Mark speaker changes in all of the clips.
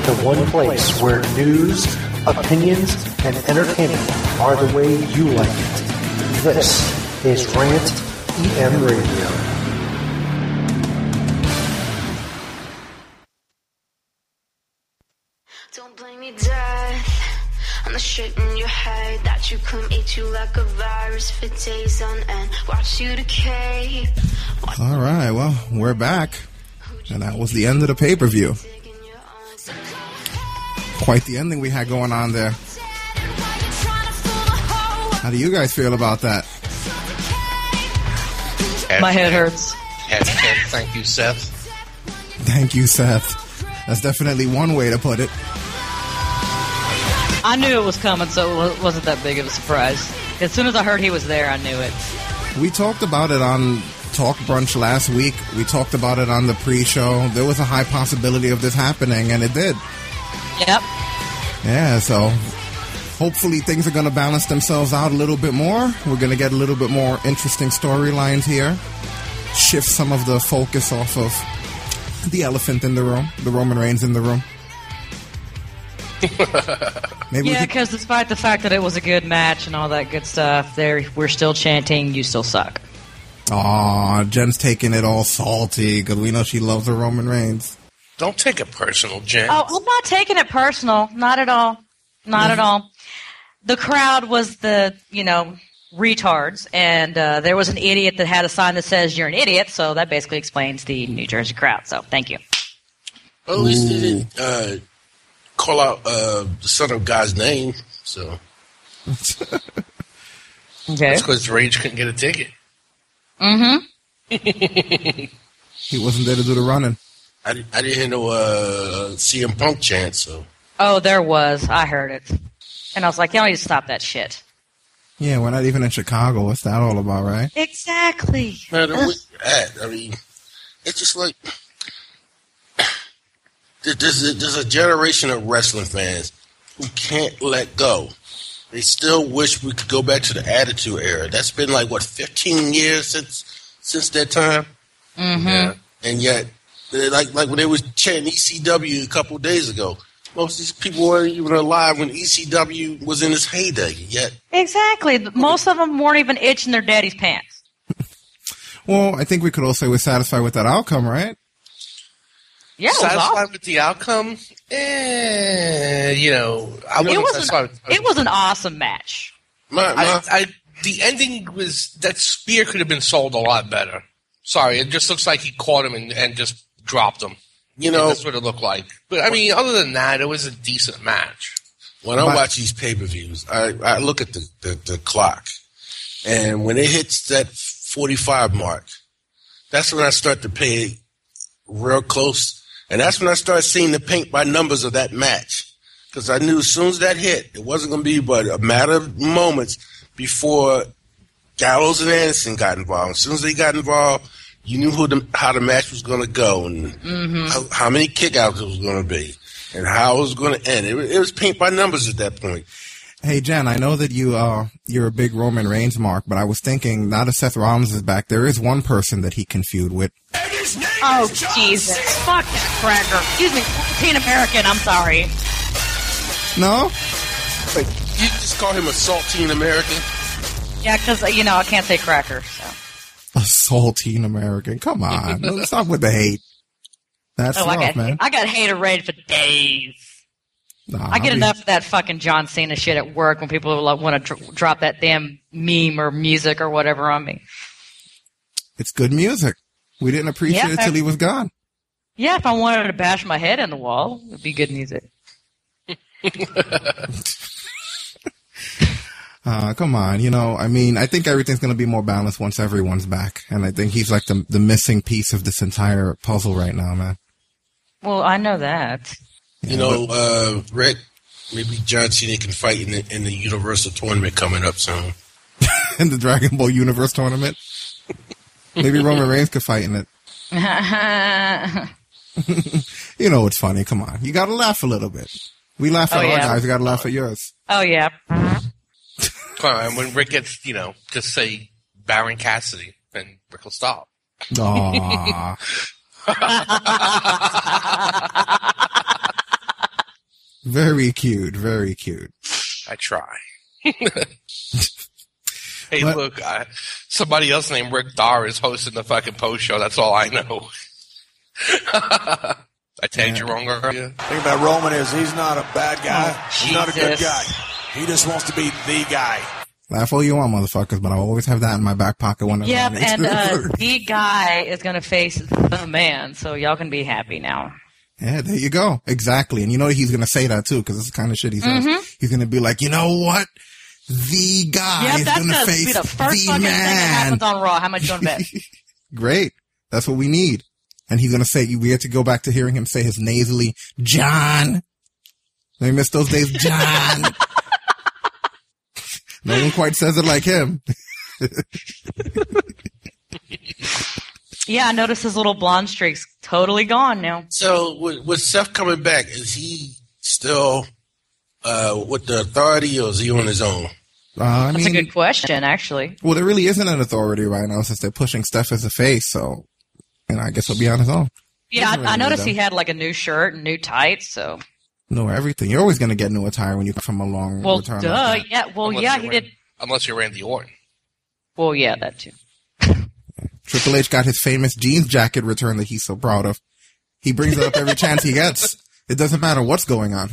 Speaker 1: the one place where news, opinions, and entertainment are the way you like it. This is Rant EM Radio.
Speaker 2: Don't blame me, death. On the shit in your head that you come eat you like a virus for days on end. Watch you decay.
Speaker 3: All right, well, we're back. And that was the end of the pay-per-view. Quite the ending we had going on there. How do you guys feel about that?
Speaker 4: My head hurts.
Speaker 5: Thank you, Seth.
Speaker 3: Thank you, Seth. That's definitely one way to put it.
Speaker 4: I knew it was coming, so it wasn't that big of a surprise. As soon as I heard he was there, I knew it.
Speaker 3: We talked about it on Talk Brunch last week. We talked about it on the pre-show. There was a high possibility of this happening, and it did.
Speaker 4: Yep.
Speaker 3: Yeah, so hopefully things are going to balance themselves out a little bit more. We're going to get a little bit more interesting storylines here. Shift some of the focus off of the elephant in the room, the Roman Reigns in the room.
Speaker 4: Yeah, because despite the fact that it was a good match and all that good stuff, we're still chanting, "You still suck."
Speaker 3: Aw, Jen's taking it all salty because we know she loves her Roman Reigns.
Speaker 5: Don't take it personal, Jen.
Speaker 4: Oh, I'm not taking it personal. Not at all. Not at all. The crowd was the, retards, and there was an idiot that had a sign that says, "You're an idiot," so that basically explains the New Jersey crowd, so thank you.
Speaker 5: Well, at least they didn't call out the son of God's name, so.
Speaker 4: Okay.
Speaker 5: That's because Rage couldn't get a ticket.
Speaker 4: Mm-hmm.
Speaker 3: He wasn't there to do the running.
Speaker 5: I didn't hear no CM Punk chant, so.
Speaker 4: Oh, there was. I heard it. And I was like, y'all need to stop that shit.
Speaker 3: Yeah, we're not even in Chicago. What's that all about, right?
Speaker 4: Exactly.
Speaker 5: Man, I mean, it's just like there's a generation of wrestling fans who can't let go. They still wish we could go back to the Attitude Era. That's been 15 years since that time.
Speaker 4: Mm-hmm.
Speaker 5: Yeah. And yet, like when they was chanting ECW a couple of days ago, most of these people weren't even alive when ECW was in its heyday yet.
Speaker 4: Exactly. Most of them weren't even itching their daddy's pants.
Speaker 3: Well, I think we could all say we're satisfied with that outcome, right?
Speaker 4: Yeah,
Speaker 5: satisfied with the outcome? I wasn't satisfied.
Speaker 4: It was an awesome match.
Speaker 5: The ending was that spear could have been sold a lot better. Sorry, it just looks like he caught him and just dropped him. That's what it looked like. But, I mean, other than that, it was a decent match. When I watch these pay-per-views, I look at the clock. And when it hits that 45 mark, that's when I start to pay real close. And that's when I started seeing the paint by numbers of that match. Because I knew as soon as that hit, it wasn't going to be but a matter of moments before Gallows and Anderson got involved. As soon as they got involved, you knew how the match was going to go and how many kickouts it was going to be and how it was going to end. It was paint by numbers at that point.
Speaker 3: Hey, Jen, I know that you're a big Roman Reigns mark, but I was thinking, now that Seth Rollins is back, there is one person that he can feud with.
Speaker 4: Oh, Jesus. Fuck that cracker. Excuse me, Teen American, I'm sorry.
Speaker 3: No?
Speaker 5: Wait, you just call him a saltine American?
Speaker 4: Yeah, because, I can't say cracker, so.
Speaker 3: A saltine American. Come on. Stop with the hate. That's rough, man.
Speaker 4: I got hater rated for days.
Speaker 3: Nah,
Speaker 4: I get enough of that fucking John Cena shit at work when people want to drop that damn meme or music or whatever on me.
Speaker 3: It's good music. We didn't appreciate it till he was gone.
Speaker 4: Yeah, if I wanted to bash my head in the wall, it would be good music.
Speaker 3: Come on, I think everything's going to be more balanced once everyone's back. And I think he's like the missing piece of this entire puzzle right now, man.
Speaker 4: Well, I know that.
Speaker 5: Rick, maybe John Cena can fight in the Universal Tournament coming up soon.
Speaker 3: In the Dragon Ball Universe Tournament? Maybe Roman Reigns could fight in it. It's funny. Come on. You got to laugh a little bit. We laugh at our guys. You got to laugh at yours.
Speaker 4: Oh, yeah.
Speaker 5: Come on. When Rick gets, just say Baron Cassidy, then Rick will stop.
Speaker 3: Aww. Very cute. Very cute.
Speaker 5: I try. Hey, look, somebody else named Rick Darr is hosting the fucking post show. That's all I know. I tagged you wrong earlier.
Speaker 6: The thing about Roman is he's not a bad guy. He's not a good guy. He just wants to be the guy.
Speaker 3: Laugh all you want, motherfuckers, but I always have that in my back pocket when
Speaker 4: Yep, and the guy is going to face the man, so y'all can be happy now.
Speaker 3: Yeah, there you go. Exactly. And you know he's going to say that, too, because it's the kind of shit he says. Mm-hmm. He's going to be like, you know what? The guy is going to face
Speaker 4: be the first fucking thing that happens on Raw. How much you going to bet?
Speaker 3: Great. That's what we need. And he's going to say, we have to go back to hearing him say his nasally, John. I miss those days, John. No one quite says it like him.
Speaker 4: Yeah, I noticed his little blonde streak's totally gone now.
Speaker 7: So, with Seth coming back, is he still with the authority, or is he on his own?
Speaker 4: That's a good question, actually.
Speaker 3: Well, there really isn't an authority right now since they're pushing Steph as a face, so, I guess he'll be on his own.
Speaker 4: Yeah, I noticed he had like a new shirt and new tights, so.
Speaker 3: No, everything. You're always going to get new attire when you come from a long return.
Speaker 4: Like yeah. Well, he did.
Speaker 5: Unless you're Randy Orton.
Speaker 4: Well, yeah, that too.
Speaker 3: Triple H got his famous jeans jacket return that he's so proud of. He brings it up every chance he gets. It doesn't matter what's going on.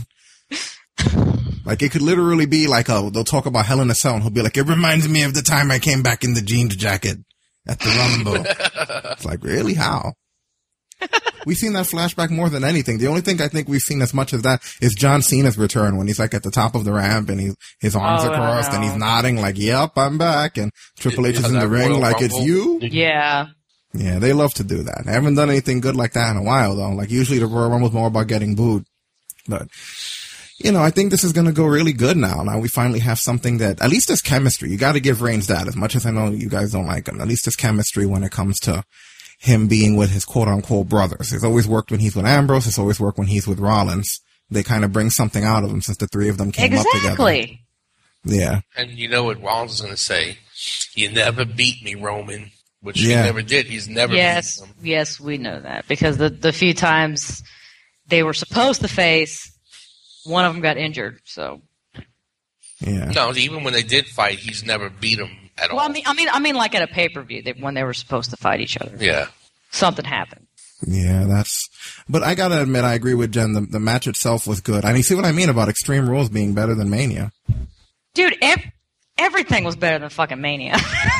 Speaker 3: Like, it could literally be like, they'll talk about Hell in a Cell, and he'll be like, it reminds me of the time I came back in the jeans jacket at the Rumble. It's like, really? How? We've seen that flashback more than anything. The only thing I think we've seen as much as that is John Cena's return when he's like at the top of the ramp and his arms are crossed and he's nodding like, yep, I'm back. And Triple H is in the ring like, it's you?
Speaker 4: Yeah.
Speaker 3: Yeah, they love to do that. They haven't done anything good like that in a while, though. Like, usually the Royal Rumble's more about getting booed. But, I think this is going to go really good now. Now we finally have something that, at least there's chemistry. You got to give Reigns that, as much as I know you guys don't like him. At least there's chemistry when it comes to him being with his quote-unquote brothers. It's always worked when he's with Ambrose. It's always worked when he's with Rollins. They kind of bring something out of him since the three of them came up together.
Speaker 4: Exactly.
Speaker 3: Yeah.
Speaker 5: And you know what Rollins is going to say? You never beat me, Roman. Which he never did. He's never beat him.
Speaker 4: Yes, we know that. Because the few times they were supposed to face, one of them got injured, so.
Speaker 3: Yeah.
Speaker 5: No, even when they did fight, he's never beat him at all.
Speaker 4: Well, I mean, like at a pay-per-view, when they were supposed to fight each other.
Speaker 5: Yeah.
Speaker 4: Something happened.
Speaker 3: Yeah, but I gotta admit, I agree with Jen. The match itself was good. I mean, see what I mean about Extreme Rules being better than Mania?
Speaker 4: Dude, everything was better than fucking Mania.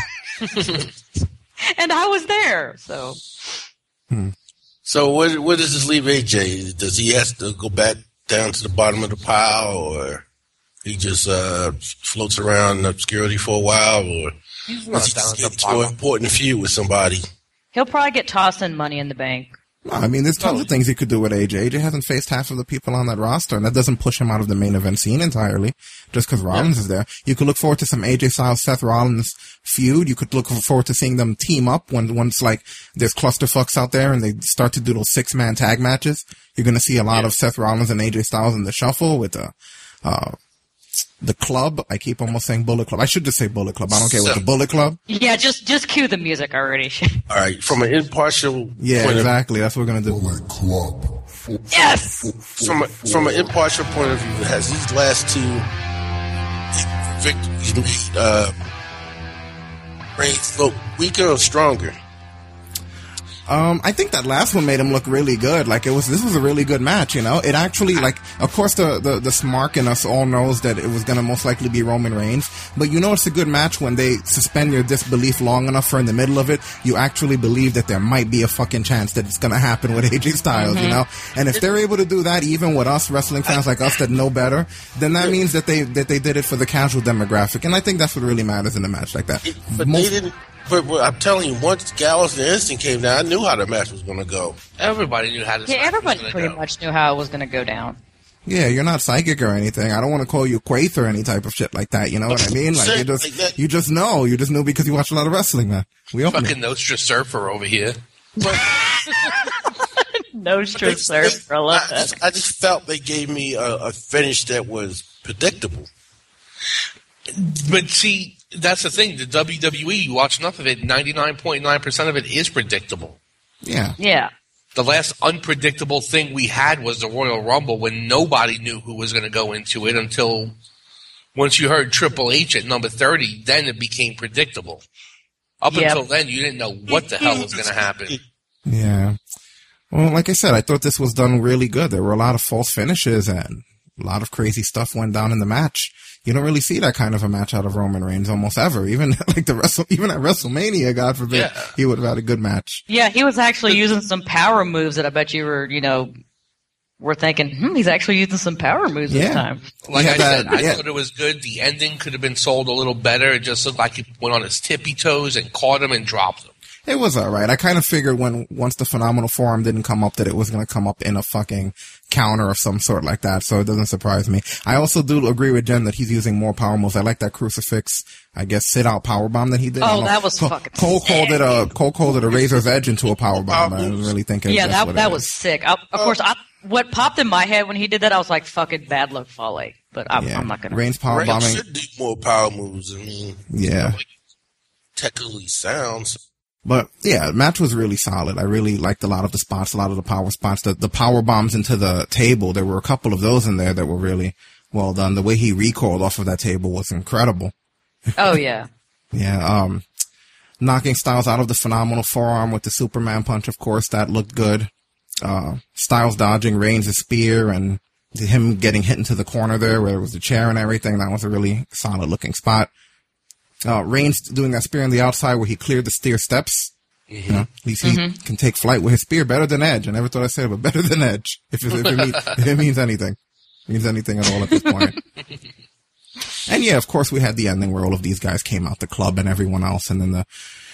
Speaker 4: And I was there, so.
Speaker 7: So where does this leave AJ? Does he have to go back down to the bottom of the pile, or he just floats around in obscurity for a while, or does he just get to an important feud with somebody?
Speaker 4: He'll probably get tossed in Money in the Bank.
Speaker 3: No, I mean, there's tons of things he could do with AJ. AJ hasn't faced half of the people on that roster, and that doesn't push him out of the main event scene entirely, just because Rollins is there. You could look forward to some AJ Styles, Seth Rollins feud. You could look forward to seeing them team up once like there's clusterfucks out there and they start to do those 6-man tag matches. You're going to see a lot of Seth Rollins and AJ Styles in the shuffle with the club. I keep almost saying Bullet Club. I should just say Bullet Club. I don't care with the Bullet Club.
Speaker 4: Yeah, just cue the music already.
Speaker 7: All right, from an impartial
Speaker 3: exactly. That's what we're gonna do.
Speaker 7: Bullet Club.
Speaker 4: Yes.
Speaker 7: From an impartial point of view, has these last two victories made Reigns look weaker or stronger?
Speaker 3: I think that last one made him look really good. Like this was a really good match, It actually, like, of course the smart in us all knows that it was gonna most likely be Roman Reigns, but it's a good match when they suspend your disbelief long enough for in the middle of it, you actually believe that there might be a fucking chance that it's gonna happen with AJ Styles, And if they're able to do that even with us wrestling fans like us that know better, then that means that they did it for the casual demographic, and I think that's what really matters in a match like that.
Speaker 7: But they didn't. But I'm telling you, once Gallows and Instinct came down, I knew how the match was going to go.
Speaker 5: Everybody knew how this match was going to go.
Speaker 4: Everybody pretty much knew how it was going to go down.
Speaker 3: Yeah, you're not psychic or anything. I don't want to call you Quaith or any type of shit like that. You know what I mean? Like, you just know. You just knew because you watch a lot of wrestling, man. We all
Speaker 5: fucking Nostra Surfer over here.
Speaker 4: Nostra Surfer, I love that.
Speaker 7: I just felt they gave me a finish that was predictable.
Speaker 5: But see, that's the thing. The WWE, you watch enough of it, 99.9% of it is predictable.
Speaker 3: Yeah.
Speaker 4: Yeah.
Speaker 5: The last unpredictable thing we had was the Royal Rumble when nobody knew who was going to go into it until once you heard Triple H at number 30, then it became predictable. Up until then, you didn't know what the hell was going to happen.
Speaker 3: Yeah. Well, like I said, I thought this was done really good. There were a lot of false finishes and a lot of crazy stuff went down in the match. You don't really see that kind of a match out of Roman Reigns almost ever. Even like even at WrestleMania, God forbid, he would have had a good match.
Speaker 4: Yeah, he was actually using some power moves that I bet you were thinking, he's actually using some power moves this time.
Speaker 5: Like I said, I thought it was good. The ending could have been sold a little better. It just looked like he went on his tippy toes and caught him and dropped him.
Speaker 3: It was alright. I kind of figured once the Phenomenal Forearm didn't come up that it was going to come up in a fucking counter of some sort like that, so it doesn't surprise me. I also do agree with Jen that he's using more power moves. I like that crucifix, I guess, sit-out powerbomb that he did.
Speaker 4: Oh, that was fucking
Speaker 3: Cole called it a razor's edge into a powerbomb. I was really thinking
Speaker 4: that was sick. What popped in my head when he did that, I was like, fucking bad luck Fale. But I'm not going to.
Speaker 3: Reigns powerbombing.
Speaker 7: Reigns should do more power moves. I mean, technically sounds.
Speaker 3: But yeah, the match was really solid. I really liked a lot of the spots, a lot of the power spots. The power bombs into the table, there were a couple of those in there that were really well done. The way he recoiled off of that table was incredible.
Speaker 4: Oh, yeah.
Speaker 3: Yeah, knocking Styles out of the Phenomenal Forearm with the Superman punch, of course, that looked good. Styles dodging Reigns' spear and him getting hit into the corner there where there was the chair and everything. That was a really solid looking spot. Reigns doing that spear on the outside where he cleared the stair steps. Mm-hmm. At least he can take flight with his spear better than Edge. I never thought I'd say it, but better than Edge. If it means anything. It means anything at all at this point. And yeah, of course we had the ending where all of these guys came out, the club and everyone else, and then the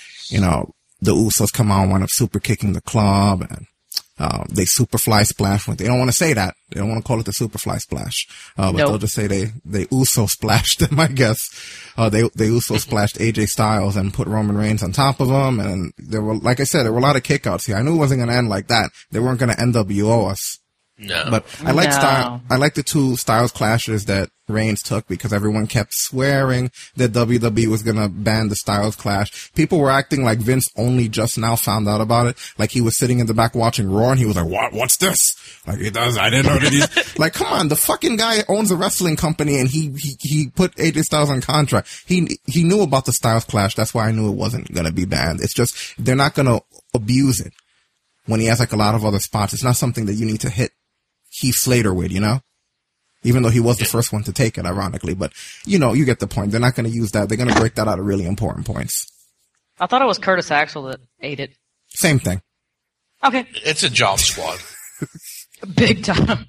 Speaker 3: Usos come out and wind up super kicking the club, and they Superfly splash. They don't want to say that. They don't want to call it the Superfly splash. But they'll just say they Uso splashed them, I guess. They Uso splashed AJ Styles and put Roman Reigns on top of them. And there were, like I said, there were a lot of kickouts here. I knew it wasn't going to end like that. They weren't going to NWO us.
Speaker 5: No.
Speaker 3: But I like the two Styles clashes that Reigns took because everyone kept swearing that WWE was going to ban the Styles clash. People were acting like Vince only just now found out about it. Like he was sitting in the back watching Raw and he was like, what's this? Like he does, I didn't know that he's like, come on, the fucking guy owns a wrestling company and he put AJ Styles on contract. He knew about the Styles clash. That's why I knew it wasn't going to be banned. It's just, they're not going to abuse it when he has like a lot of other spots. It's not something that you need to hit Heath Slater with, even though he was the first one to take it, ironically. But, you get the point. They're not going to use that. They're going to break that out of really important points.
Speaker 4: I thought it was Curtis Axel that ate it.
Speaker 3: Same thing.
Speaker 4: Okay.
Speaker 5: It's a job squad.
Speaker 4: Big time.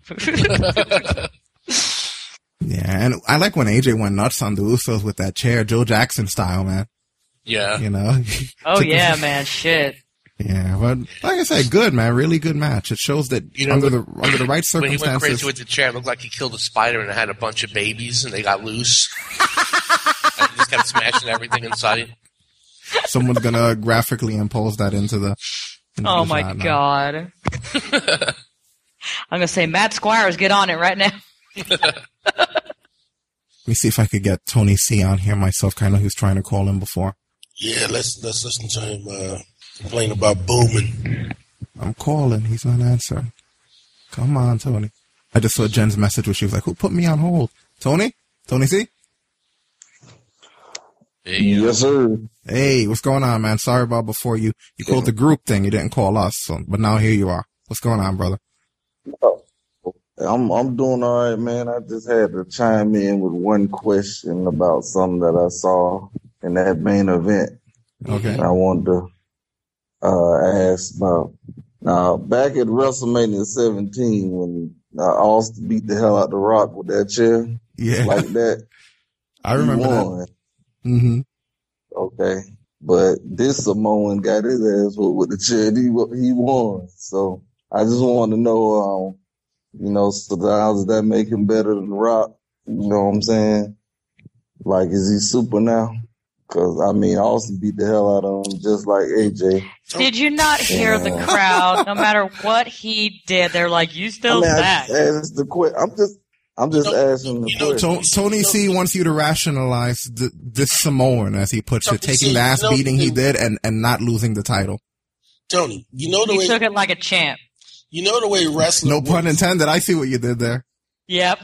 Speaker 3: Yeah, and I like when AJ went nuts on the Usos with that chair, Joe Jackson style, man.
Speaker 5: Yeah.
Speaker 4: Oh, yeah, man. Shit.
Speaker 3: Yeah, but like I said, good, man. Really good match. It shows that under the right circumstances.
Speaker 5: When he went crazy with the chair, it looked like he killed a spider and it had a bunch of babies and they got loose. And he just kept smashing everything inside.
Speaker 3: Someone's going to graphically impose that into the
Speaker 4: oh, my God. I'm going to say, Matt Squires, get on it right now.
Speaker 3: Let me see if I could get Tony C on here myself. I know he was trying to call him before.
Speaker 7: Yeah, let's listen to him complain about booming.
Speaker 3: I'm calling. He's not answering. Come on, Tony. I just saw Jen's message where she was like, who put me on hold? Tony? Tony C?
Speaker 8: Hey, yes, sir.
Speaker 3: Hey, what's going on, man? Sorry about before you called the group thing. You didn't call us, but now here you are. What's going on, brother?
Speaker 8: I'm doing all right, man. I just had to chime in with one question about something that I saw in that main event.
Speaker 3: Okay.
Speaker 8: And I wanted to ask about back at WrestleMania 17 when Austin beat the hell out of The Rock with that chair.
Speaker 3: Yeah.
Speaker 8: Like that.
Speaker 3: I remember that. Mm-hmm.
Speaker 8: Okay. But this Samoan got his ass with the chair. He won. So I just want to know, so how does that make him better than The Rock? You know what I'm saying? Like, is he super now? Because, Austin beat the hell out of him just like AJ.
Speaker 4: Did you not hear the crowd? No matter what he did, they're like, you still back.
Speaker 8: I'm just asking the question.
Speaker 3: Tony C wants you to rationalize this Samoan, as he puts it, taking the ass beating he did and not losing the title.
Speaker 7: Tony, you know the way
Speaker 4: he took it like a champ.
Speaker 7: You know the way wrestling.
Speaker 3: No pun intended. I see what you did there.
Speaker 4: Yep.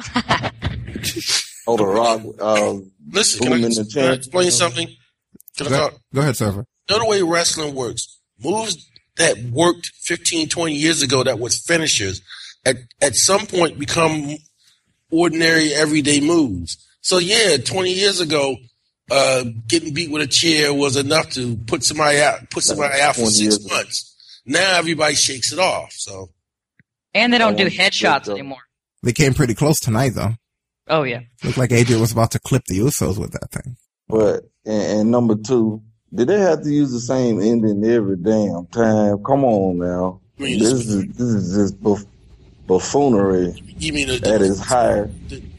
Speaker 8: Oh, the Rock.
Speaker 7: Listen, can I explain something?
Speaker 3: Go ahead, Server.
Speaker 7: You know the way wrestling works. Moves that worked 15, 20 years ago that was finishers at some point become ordinary, everyday moves. So, yeah, 20 years ago, getting beat with a chair was enough to put somebody out for 6 months. Now everybody shakes it off. So,
Speaker 4: and they don't do headshots anymore.
Speaker 3: They came pretty close tonight, though.
Speaker 4: Oh, yeah.
Speaker 3: Looked like AJ was about to clip the Usos with that thing.
Speaker 8: But, and number two, did they have to use the same ending every damn time? Come on now. This is just buffoonery at its highest.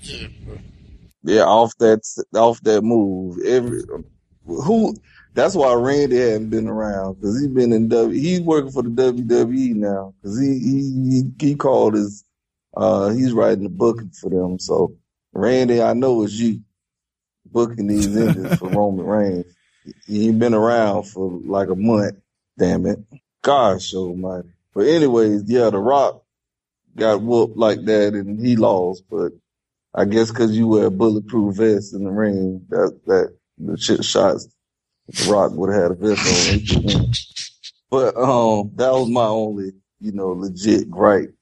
Speaker 8: Yeah, off that move. That's why Randy hadn't been around, because he's been he's working for the WWE now, because he called his he's writing the booking for them. So Randy, I know it's you booking these endings for Roman Reigns. He ain't been around for like a month. Damn it, gosh almighty. But anyways, yeah, The Rock got whooped like that and he lost, but I guess because you wear a bulletproof vest in the ring, that the shit shots, The Rock would have had a vest on. But that was my only, legit gripe.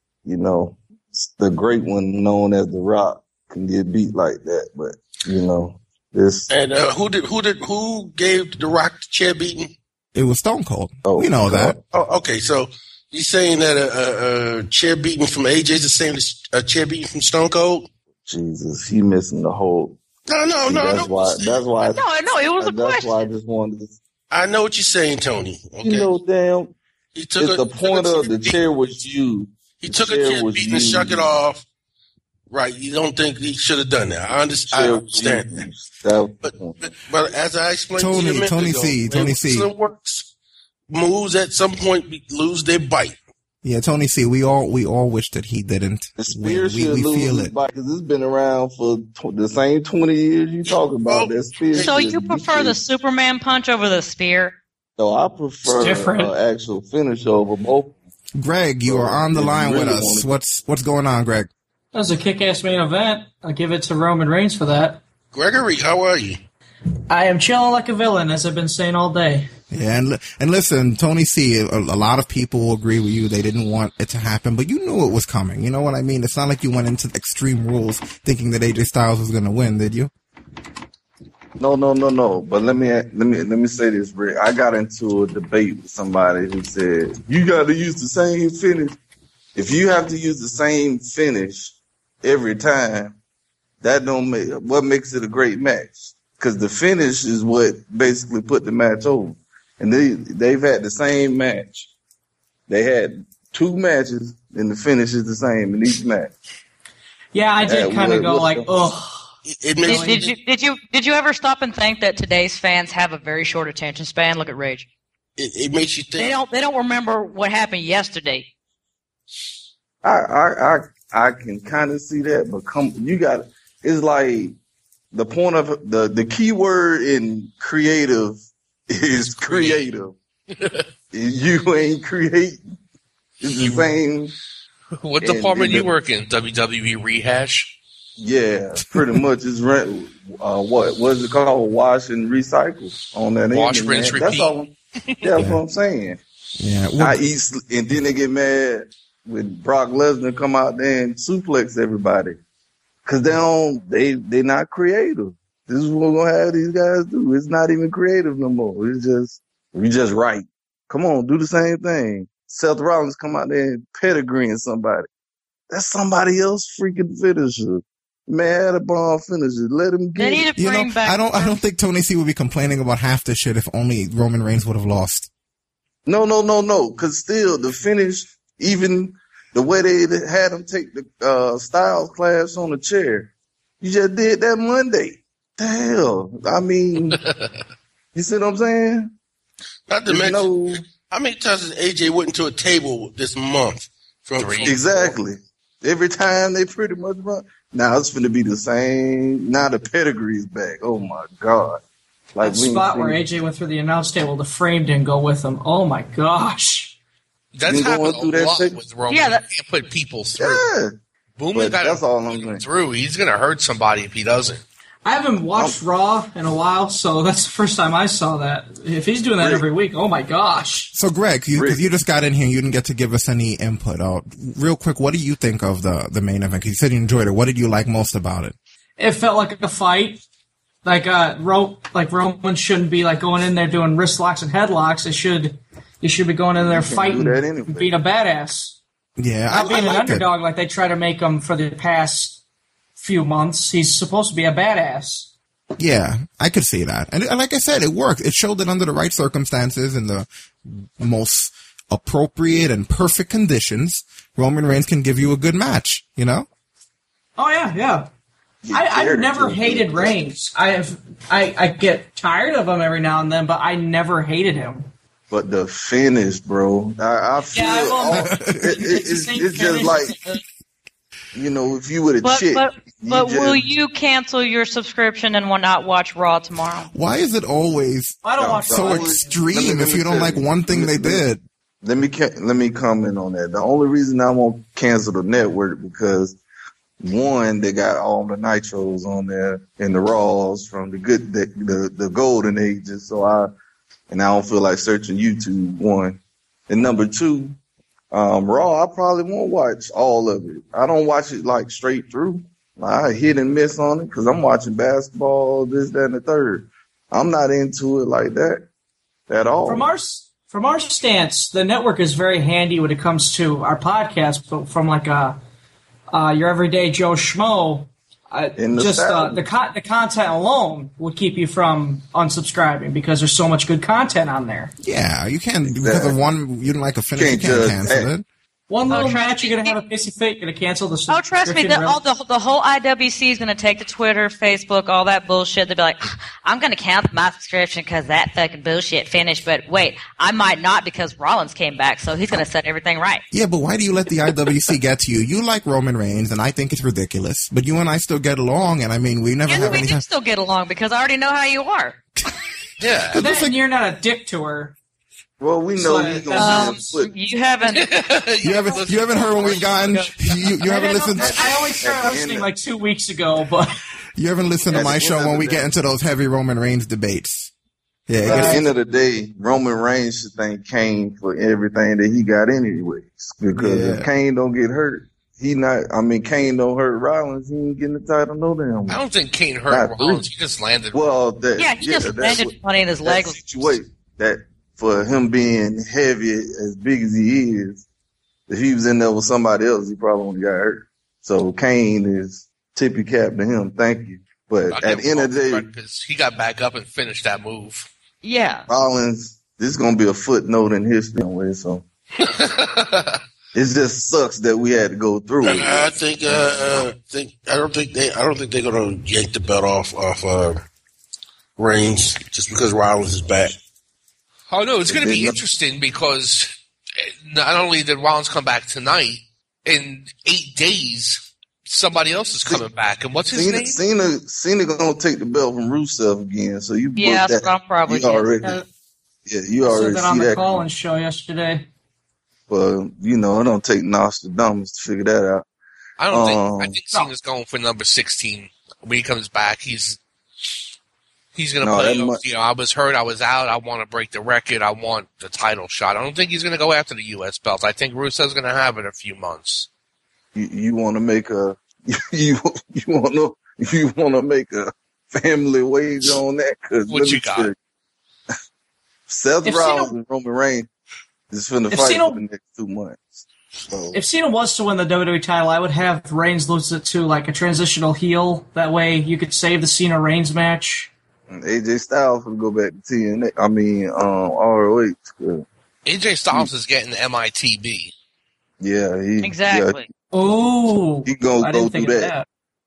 Speaker 8: The great one known as The Rock can get beat like that, but this.
Speaker 7: And who gave The Rock the chair beating?
Speaker 3: It was Stone Cold.
Speaker 8: Oh,
Speaker 3: we know that.
Speaker 7: Oh, okay, so you're saying that a chair beating from AJ is the same as a chair beating from Stone Cold?
Speaker 8: Jesus, he missing the whole.
Speaker 7: No.
Speaker 8: That's why.
Speaker 4: No, it was a question.
Speaker 8: That's why I just wanted to.
Speaker 7: I know what you're saying, Tony. Okay.
Speaker 8: Damn. The point of the chair was used.
Speaker 7: He took a chair beating and shook it off. Right. You don't think he should have done that. I understand that. But as I explained to you a minute ago, wrestling works, moves at some point lose their bite.
Speaker 3: Yeah, Tony C, we all wish that he didn't.
Speaker 8: The Spear should lose his bite because it's been around for the same 20 years you talking about. That Spear.
Speaker 4: So you prefer the Superman punch over the Spear?
Speaker 8: No, I prefer an actual finish over both.
Speaker 3: Greg, you are on the line with us. What's going on, Greg?
Speaker 9: That was a kick-ass main event. I'll give it to Roman Reigns for that.
Speaker 7: Gregory, how are you?
Speaker 9: I am chilling like a villain, as I've been saying all day.
Speaker 3: Yeah, and listen, Tony C, a lot of people will agree with you. They didn't want it to happen, but you knew it was coming. You know what I mean? It's not like you went into Extreme Rules thinking that AJ Styles was going to win, did you?
Speaker 8: No. But let me say this, Rick. I got into a debate with somebody who said you got to use the same finish. If you have to use the same finish every time, that don't make what makes it a great match. Because the finish is what basically put the match over. And they've had the same match. They had 2 matches, and the finish is the same in each match.
Speaker 9: Yeah, I did kind of go like, ugh.
Speaker 4: Did you ever stop and think that today's fans have a very short attention span? Look at Rage.
Speaker 7: It makes you think.
Speaker 4: They don't remember what happened yesterday.
Speaker 8: I can kind of see that, but it's like the point of the key word in creative is creative. You ain't creating. It's the same.
Speaker 5: What department you work in? WWE rehash?
Speaker 8: Yeah, pretty much. It's what is it called? Wash and recycle on that.
Speaker 5: Wash, rinse, repeat.
Speaker 8: That's all. That's what I'm saying.
Speaker 3: Yeah.
Speaker 8: And then they get mad when Brock Lesnar come out there and suplex everybody. Cause they're not creative. This is what we're gonna have these guys do. It's not even creative no more. It's just, we just right. Come on, do the same thing. Seth Rollins come out there and pedigreeing somebody. That's somebody else freaking finisher. Man, had a bomb finisher. Let him get it.
Speaker 3: I don't think Tony C would be complaining about half this shit if only Roman Reigns would have lost.
Speaker 8: No. Cause still the finish, even the way they had him take the Styles class on the chair, you just did that Monday. The hell? I mean, you see what I'm saying?
Speaker 7: Not to mention, how many times has AJ went into a table this month?
Speaker 8: Exactly. Every time they pretty much run. Now it's going to be the same. Now the pedigree's back. Oh my God.
Speaker 9: Like that spot where AJ went through the announce table, the frame didn't go with him. Oh my gosh.
Speaker 5: That's happened a lot with Roman. Yeah, you can't put people through. Yeah. Boomin got
Speaker 8: that's all I'm saying.
Speaker 5: Through. He's going to hurt somebody if he doesn't.
Speaker 9: I haven't watched Raw in a while, so that's the first time I saw that. If he's doing that every week, oh my gosh.
Speaker 3: So, Greg, because you just got in here, you didn't get to give us any input. Real quick, what do you think of the main event? You said you enjoyed it. What did you like most about it?
Speaker 9: It felt like a fight. Like Roman shouldn't be like going in there doing wrist locks and headlocks. He should be going in there fighting and being a badass.
Speaker 3: Yeah,
Speaker 9: not being an underdog like they try to make him for the past few months. He's supposed to be a badass.
Speaker 3: Yeah, I could see that. And like I said, it worked. It showed that under the right circumstances and the most appropriate and perfect conditions, Roman Reigns can give you a good match, you know?
Speaker 9: Oh, yeah. I've never hated Reigns. I get tired of him every now and then, but I never hated him.
Speaker 8: But the finish, bro, I feel it's just like, you know, if you would have chick.
Speaker 4: But will you cancel your subscription and will not watch Raw tomorrow?
Speaker 3: Why is it always so extreme if you don't like one thing they did?
Speaker 8: Let me comment on that. The only reason I won't cancel the network because one, they got all the nitros on there and the Raws from the golden ages. So I don't feel like searching YouTube. One, and number two, Raw I probably won't watch all of it. I don't watch it like straight through. I hit and miss on it because I'm watching basketball, this, that, and the third. I'm not into it like that at all.
Speaker 9: From our stance, the network is very handy when it comes to our podcast, but from like your everyday Joe Schmo, the content alone would keep you from unsubscribing because there's so much good content on there.
Speaker 3: Yeah, you can't because of one you didn't like a finish, you can't cancel it.
Speaker 9: One little match, you're going to have a pissy fit, you're going to cancel the subscription.
Speaker 4: Oh, trust me, the whole IWC is going to take to Twitter, Facebook, all that bullshit. They'll be like, I'm going to cancel my subscription because that fucking bullshit finished. But wait, I might not because Rollins came back, so he's going to set everything right.
Speaker 3: Yeah, but why do you let the IWC get to you? You like Roman Reigns, and I think it's ridiculous. But you and I still get along, and I mean, we never have any time.
Speaker 4: We still get along because I already know how you are.
Speaker 5: Yeah.
Speaker 9: But then you're not a dick to her.
Speaker 8: Well, we know he's gonna
Speaker 4: you haven't
Speaker 3: heard when we've gotten you haven't listened.
Speaker 9: I only started listening like 2 weeks ago, but
Speaker 3: you haven't listened to my show when we get into those heavy Roman Reigns debates. Yeah,
Speaker 8: at the end of the day, Roman Reigns should thank Kane for everything that he got anyways. Because if Kane don't get hurt, Kane don't hurt Rollins, he ain't getting the title no damn way.
Speaker 5: I don't think Kane hurt Rollins. He just landed.
Speaker 8: Well,
Speaker 4: he just landed money in his leg.
Speaker 8: For him being heavy as big as he is, if he was in there with somebody else, he probably would have got hurt. So Kane is tippy cap to him. Thank you. But at the end of the day,
Speaker 5: because he got back up and finished that move.
Speaker 4: Yeah,
Speaker 8: Rollins, this is gonna be a footnote in history anyway. So it just sucks that we had to go through it.
Speaker 7: I don't think they're gonna yank the belt off Reigns just because Rollins is back.
Speaker 5: Oh, no, it's going to be interesting because not only did Rollins come back tonight, in 8 days, somebody else is coming back. And what's his name?
Speaker 8: Cena going to take the belt from Rusev again. So you
Speaker 4: that's what I'm probably
Speaker 8: you already see that
Speaker 9: on the Collins show yesterday.
Speaker 8: Well, it don't take Nostradamus to figure that out.
Speaker 5: I think Cena's going for number 16. When he comes back, he's going to play, I was hurt, I was out, I want to break the record, I want the title shot. I don't think he's going to go after the U.S. belt. I think Rusev's going to have it in a few months.
Speaker 8: You want to make you want to make a family wage on that?
Speaker 5: What you got?
Speaker 8: Seth Rollins and Roman Reigns is finna fight for the next 2 months. So.
Speaker 9: If Cena was to win the WWE title, I would have Reigns lose it to like a transitional heel. That way you could save the Cena-Reigns match.
Speaker 8: AJ Styles will go back to TNA. ROH.
Speaker 5: AJ Styles is getting the MITB.
Speaker 8: Yeah,
Speaker 4: exactly.
Speaker 8: Yeah,
Speaker 9: oh,
Speaker 8: he gonna go through that.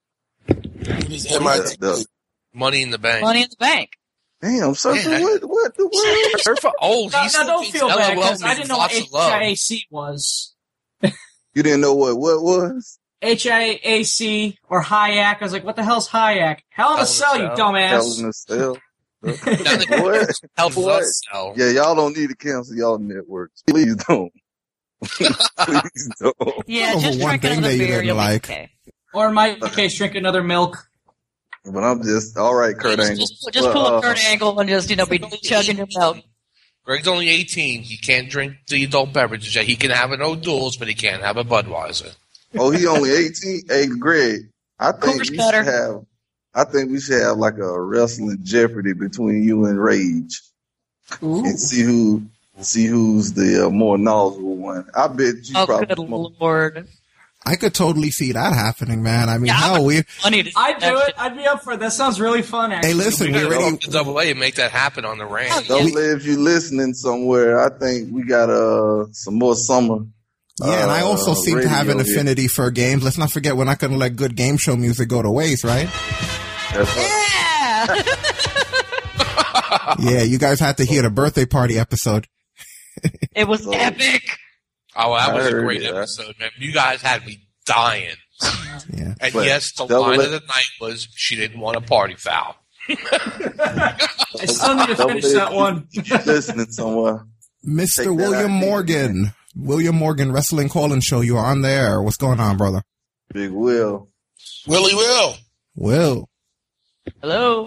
Speaker 5: Money in the Bank.
Speaker 4: Money in the Bank.
Speaker 8: Damn, something. What the world?
Speaker 5: Her for old.
Speaker 9: No, don't feel bad because I didn't know what HIAC was.
Speaker 8: You didn't know what was?
Speaker 9: HIAC or Hayek. I was like, what the hell's Hayek? Hell in a Cell, you dumbass.
Speaker 8: Hell in a Cell. What?
Speaker 5: Hell in a Cell.
Speaker 8: Yeah, y'all don't need to cancel y'all networks. Please don't. Please don't.
Speaker 4: Yeah, just drink another beer. You'll be okay.
Speaker 9: Or in my case, drink another milk.
Speaker 8: But I'm just all right, Kurt Angle.
Speaker 4: Just pull up Kurt Angle and just be chugging your milk.
Speaker 5: Greg's only 18. He can't drink the adult beverages. He can have an O'Doul's, but he can't have a Budweiser.
Speaker 8: Oh, he only 18. Hey, Greg, I think we should have like a wrestling Jeopardy between you and Rage, and see who's the more knowledgeable one. I bet you.
Speaker 4: Oh, good Lord!
Speaker 3: I could totally see that happening, man. I mean, hell,
Speaker 9: I'd do it. I'd be up for it. That sounds really fun, actually.
Speaker 3: Hey, listen,
Speaker 5: we're ready to Double A and make that happen on the range.
Speaker 8: If you're listening somewhere, I think we got some more summer.
Speaker 3: Yeah, and I also seem to have an affinity for games. Let's not forget, we're not going to let good game show music go to waste, right?
Speaker 4: Yeah!
Speaker 3: Yeah, you guys had to hear the birthday party episode.
Speaker 4: It was epic.
Speaker 5: Oh, that was a great episode, man. You guys had me dying.
Speaker 3: Yeah.
Speaker 5: And yes, the line of the night was she didn't want a party foul.
Speaker 9: I still need to finish that one.
Speaker 8: Listening somewhere.
Speaker 3: Mr. William Morgan. William Morgan Wrestling Call-In Show. You are on there. What's going on, brother?
Speaker 8: Big Will.
Speaker 7: Willie Will.
Speaker 3: Will.
Speaker 4: Hello.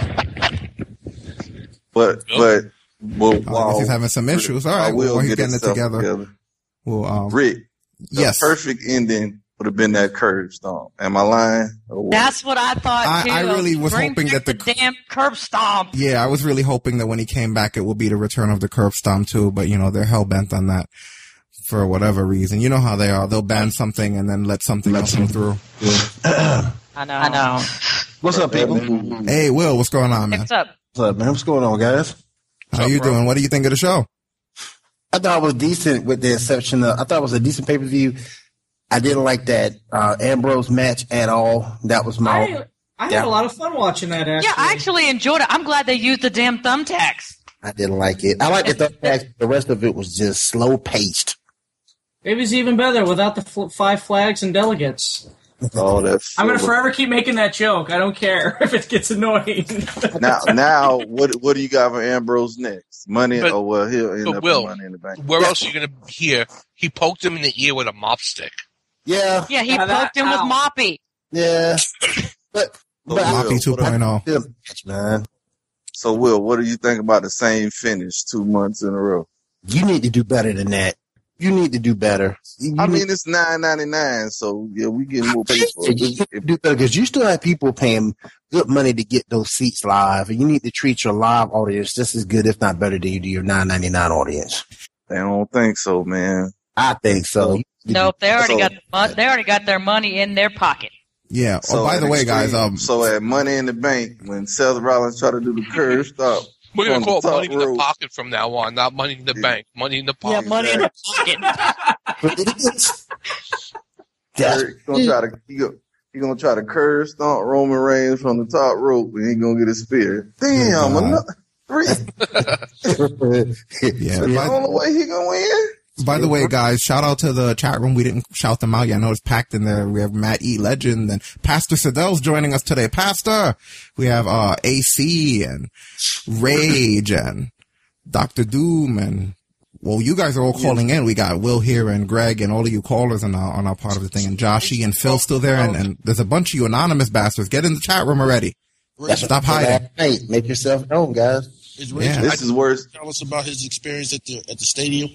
Speaker 8: But
Speaker 3: wow. He's having some issues. All right, well, he's getting it together. Well,
Speaker 8: Rick,
Speaker 3: yes.
Speaker 8: The perfect ending would have been that curb stomp. Am I lying?
Speaker 4: That's what I thought, too.
Speaker 3: I really was hoping that
Speaker 4: the damn curb stomp.
Speaker 3: Yeah, I was really hoping that when he came back, it would be the return of the curb stomp, too. But, they're hell-bent on that for whatever reason. You know how they are. They'll ban something and then let something else come through.
Speaker 4: I know.
Speaker 10: What's up, people?
Speaker 3: Hey, Will, what's going on, man?
Speaker 4: What's up?
Speaker 10: What's up, man? What's going on, guys?
Speaker 3: How you doing? What do you think of the show?
Speaker 10: I thought it was decent, with the exception of, I thought it was a decent pay-per-view. I didn't like that Ambrose match at all. That was
Speaker 9: I had a lot of fun watching that, actually.
Speaker 4: Yeah, I actually enjoyed it. I'm glad they used the damn thumbtacks.
Speaker 10: I didn't like it. I like the thumbtacks. The rest of it was just slow-paced.
Speaker 9: It was even better without the 5 flags and delegates.
Speaker 8: Oh, that's.
Speaker 9: I'm gonna forever keep making that joke. I don't care if it gets annoying.
Speaker 8: now, what do you got for Ambrose next? Money? He'll end up with Money in the Bank.
Speaker 5: Where else are you gonna hear? He poked him in the ear with a mop stick.
Speaker 10: Yeah.
Speaker 4: Yeah, he poked him with Moppy.
Speaker 10: Yeah. But
Speaker 3: Moppy 2.0.
Speaker 10: Man.
Speaker 8: So, Will, what do you think about the same finish 2 months in a row?
Speaker 10: You need to do better than that. You need to do better.
Speaker 8: It's $9.99, so yeah, we get more pay for it.
Speaker 10: You do better because you still have people paying good money to get those seats live, and you need to treat your live audience just as good, if not better, than you do your $9.99 audience.
Speaker 8: I don't think so, man.
Speaker 10: I think so.
Speaker 4: Nope, they already got their money in their pocket.
Speaker 3: Yeah. So by the way, guys,
Speaker 8: so at Money in the Bank, when Seth Rollins tried to do the curve stop.
Speaker 5: We're going to call it Money in the Pocket from now on, not Money in the Bank. Money in the Pocket.
Speaker 4: Yeah, Money in the
Speaker 8: Pocket. He's gonna try to curve stomp Roman Reigns from the top rope, and he's going to get a spear. Damn, another 3.
Speaker 3: Yeah.
Speaker 8: The only way he going to win.
Speaker 3: By the way, guys, shout out to the chat room. We didn't shout them out yet. I know it's packed in there. We have Matt E. Legend and Pastor Siddell's joining us today. Pastor, we have AC and Rage and Dr. Doom and, well, you guys are all calling in. We got Will here and Greg and all of you callers on our part of the thing. And Joshy and Phil still there. And there's a bunch of you anonymous bastards. Get in the chat room already. Stop hiding.
Speaker 10: Hey, make yourself known, guys.
Speaker 8: This is worse.
Speaker 7: Tell us about his experience at the stadium.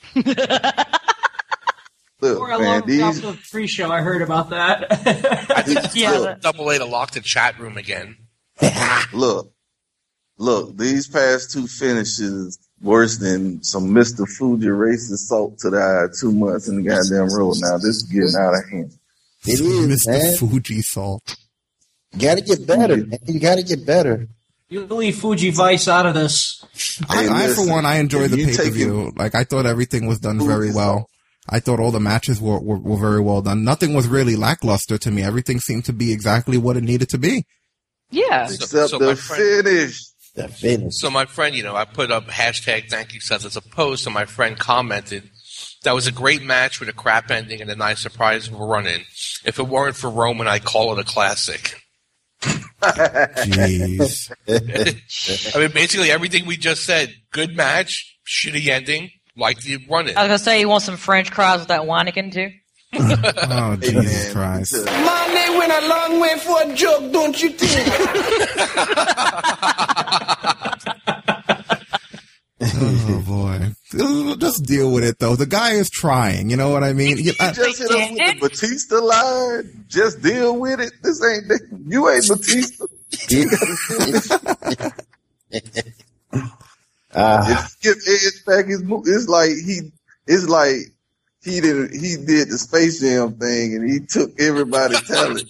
Speaker 8: Look,
Speaker 9: Before I logged off the pre-show, I heard about that.
Speaker 5: I think Double A to lock the chat room again.
Speaker 8: Look, these past 2 finishes worse than some Mr. Fuji racist salt to the eye 2 months in the goddamn road. Now this is getting out of hand.
Speaker 10: It is,
Speaker 3: Mr.
Speaker 10: man.
Speaker 3: Fuji salt.
Speaker 10: You got to get better, man. You got to get better.
Speaker 9: You leave Fuji Vice out of this.
Speaker 3: I for one, I enjoyed the pay-per-view. Like, I thought everything was done very well. I thought all the matches were very well done. Nothing was really lackluster to me. Everything seemed to be exactly what it needed to be.
Speaker 4: Yeah.
Speaker 8: Except the finish.
Speaker 10: The finish.
Speaker 5: So my friend, I put up hashtag thank you Seth as a post, and my friend commented, that was a great match with a crap ending and a nice surprise run-in. If it weren't for Roman, I'd call it a classic.
Speaker 3: Jeez.
Speaker 5: I mean, basically everything we just said. Good match, shitty ending, like the run-in.
Speaker 4: I was gonna say you want some French fries with that Wanigan too.
Speaker 3: Oh, Jesus Christ.
Speaker 6: Money went a long way for a joke, don't you think?
Speaker 3: Oh, boy. Just deal with it, though. The guy is trying. You know what I mean?
Speaker 8: Just hit up with the Batista line. Just deal with it. This ain't... You ain't Batista. You gotta give Edge back his move. It's like he did the Space Jam thing and he took everybody's talent.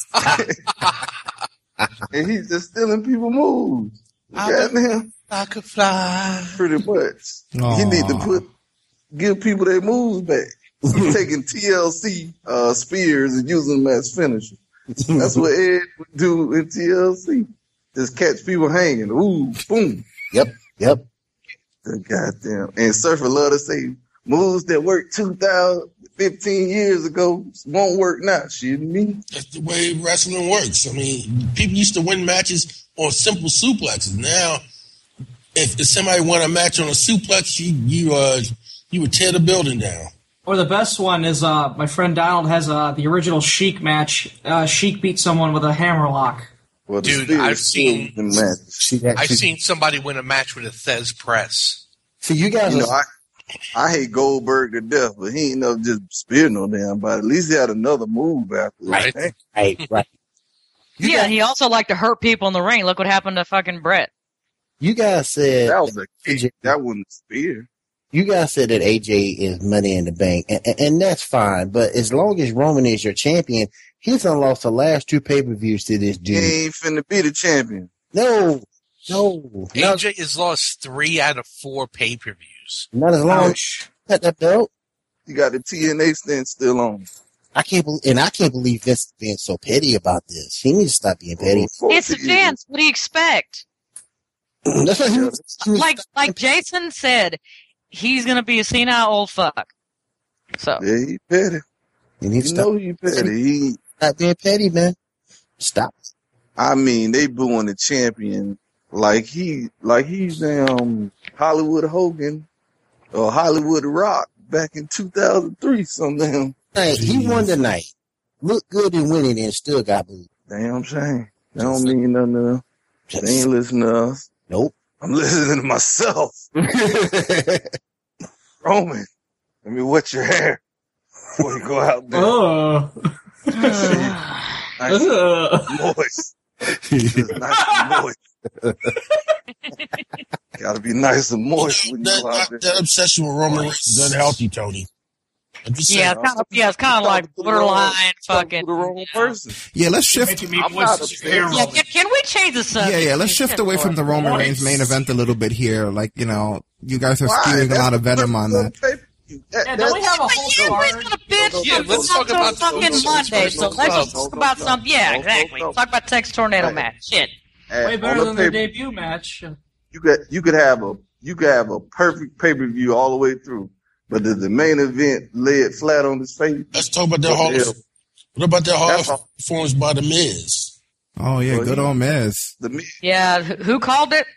Speaker 8: And he's just stealing people's moves. Goddamn.
Speaker 5: I could fly.
Speaker 8: Pretty much. Aww. He need to give people their moves back. He's taking TLC spears and using them as finishers. That's what Ed would do in TLC. Just catch people hanging. Ooh, boom.
Speaker 10: Yep.
Speaker 8: Goddamn. And Surfer love to say moves that worked 15 years ago won't work now. Shit, me.
Speaker 7: That's the way wrestling works. I mean, people used to win matches on simple suplexes. Now, if somebody won a match on a suplex, you would tear the building down.
Speaker 9: Or the best one is my friend Donald has the original Sheik match. Sheik beat someone with a hammerlock.
Speaker 8: Well,
Speaker 5: dude, I've seen somebody win a match with a Thez press.
Speaker 10: So you guys,
Speaker 8: I hate Goldberg to death, but he ain't never just speared no damn body. At least he had another move after.
Speaker 10: Right.
Speaker 4: Yeah, he also liked to hurt people in the ring. Look what happened to fucking Brett.
Speaker 10: You guys said
Speaker 8: that was a kick. That wasn't a spear.
Speaker 10: You guys said that AJ is Money in the Bank, and that's fine. But as long as Roman is your champion, he's done lost the last 2 pay-per-views to this dude.
Speaker 8: He ain't finna be the champion.
Speaker 10: No.
Speaker 5: AJ has lost 3 out of 4 pay-per-views.
Speaker 10: Not as long as that belt.
Speaker 8: You got the TNA stand still on.
Speaker 10: I can't believe Vince being so petty about this. He needs to stop being petty.
Speaker 4: It's Vince. What do you expect?
Speaker 10: That's what
Speaker 4: like Jason said, he's gonna be a senile old fuck. So
Speaker 8: yeah, he petty. You know he petty. He
Speaker 10: not being petty, man. Stop.
Speaker 8: I mean, they booing the champion like he's Hollywood Hogan or Hollywood Rock back in 2003. Something.
Speaker 10: Hey, he won the night. Looked good in winning and still got booed.
Speaker 8: Damn shame. That don't mean nothing to them. They ain't listening to us.
Speaker 10: Nope.
Speaker 8: I'm listening to myself. Roman, let me wet your hair before you go out there. Nice and moist. Nice and moist. Gotta be nice and moist when you go out there.
Speaker 7: That obsession with Roman Reigns is unhealthy, Tony.
Speaker 4: It's kind of like borderline fucking.
Speaker 8: The wrong person.
Speaker 3: Yeah, let's shift.
Speaker 4: Can we change the subject?
Speaker 3: Yeah, let's shift away from the Roman Reigns main event a little bit here. Like, you know, you guys are skewing a lot of venom on that.
Speaker 9: Yeah, don't we have a whole card?
Speaker 5: Let's talk about
Speaker 4: fucking Monday. So let's just talk about some. Yeah, exactly. Talk about Texas Tornado match. Shit.
Speaker 9: Way better than their debut match.
Speaker 8: You could have a perfect pay-per-view all the way through. But the main event laid flat on his face.
Speaker 7: Let's talk about that What about that hard performance by The Miz?
Speaker 3: Oh, yeah, good old Miz.
Speaker 4: Yeah, who called it?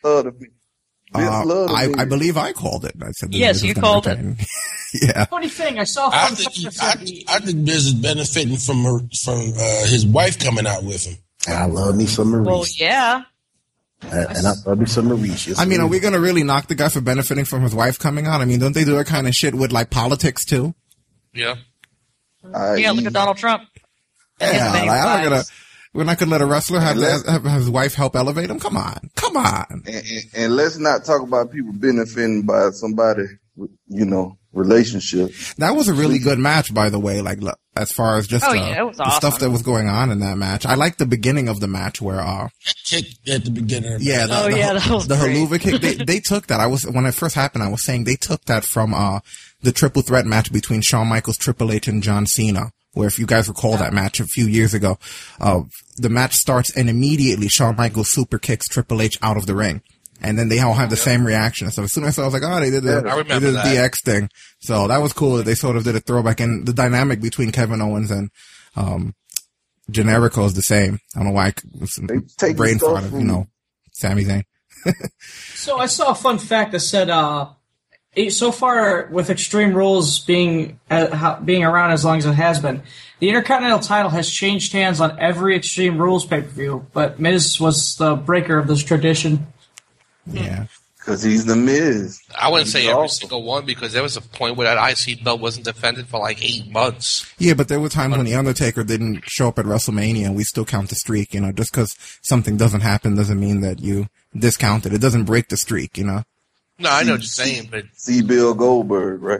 Speaker 3: I believe I called it. I said
Speaker 4: yes, you called it.
Speaker 3: Yeah.
Speaker 9: Funny thing, I
Speaker 7: think Miz is benefiting from his wife coming out with him.
Speaker 10: I love me some Maurice.
Speaker 4: Well, yeah.
Speaker 10: And I love me some Maurice.
Speaker 3: I mean, are we going to really knock the guy for benefiting from his wife coming out? I mean, don't they do that kind of shit with, like, politics, too?
Speaker 5: Yeah.
Speaker 4: Yeah, look at Donald Trump.
Speaker 3: Yeah, we're not going to let a wrestler have his wife help elevate him? Come on.
Speaker 8: And let's not talk about people benefiting by somebody, relationship.
Speaker 3: That was a really good match, by the way, like, as far as just the stuff that was going on in that match. I like the beginning of the match where
Speaker 7: kick at the beginning.
Speaker 3: Yeah,
Speaker 4: that was
Speaker 3: the
Speaker 4: great.
Speaker 3: Helluva kick. They took that. When it first happened, I was saying they took that from the triple threat match between Shawn Michaels, Triple H, and John Cena. Where, if you guys recall that match a few years ago, the match starts and immediately Shawn Michaels super kicks Triple H out of the ring. And then they all have the same reaction. So as soon as I saw it, I was like, they did the DX thing. So that was cool that they sort of did a throwback. And the dynamic between Kevin Owens and Generico is the same. I don't know why brain fart of, Sami Zayn.
Speaker 9: So I saw a fun fact that said so far with Extreme Rules being around as long as it has been, the Intercontinental title has changed hands on every Extreme Rules pay-per-view, but Miz was the breaker of this tradition.
Speaker 3: Yeah.
Speaker 8: Because he's the Miz.
Speaker 5: I wouldn't say every single one, because there was a point where that IC belt wasn't defended for like 8 months.
Speaker 3: Yeah, but there were times when The Undertaker didn't show up at WrestleMania, and we still count the streak. You know, just because something doesn't happen doesn't mean that you discount it. It doesn't break the streak, you know?
Speaker 5: No, I know what you're saying, but...
Speaker 8: See Bill Goldberg, right?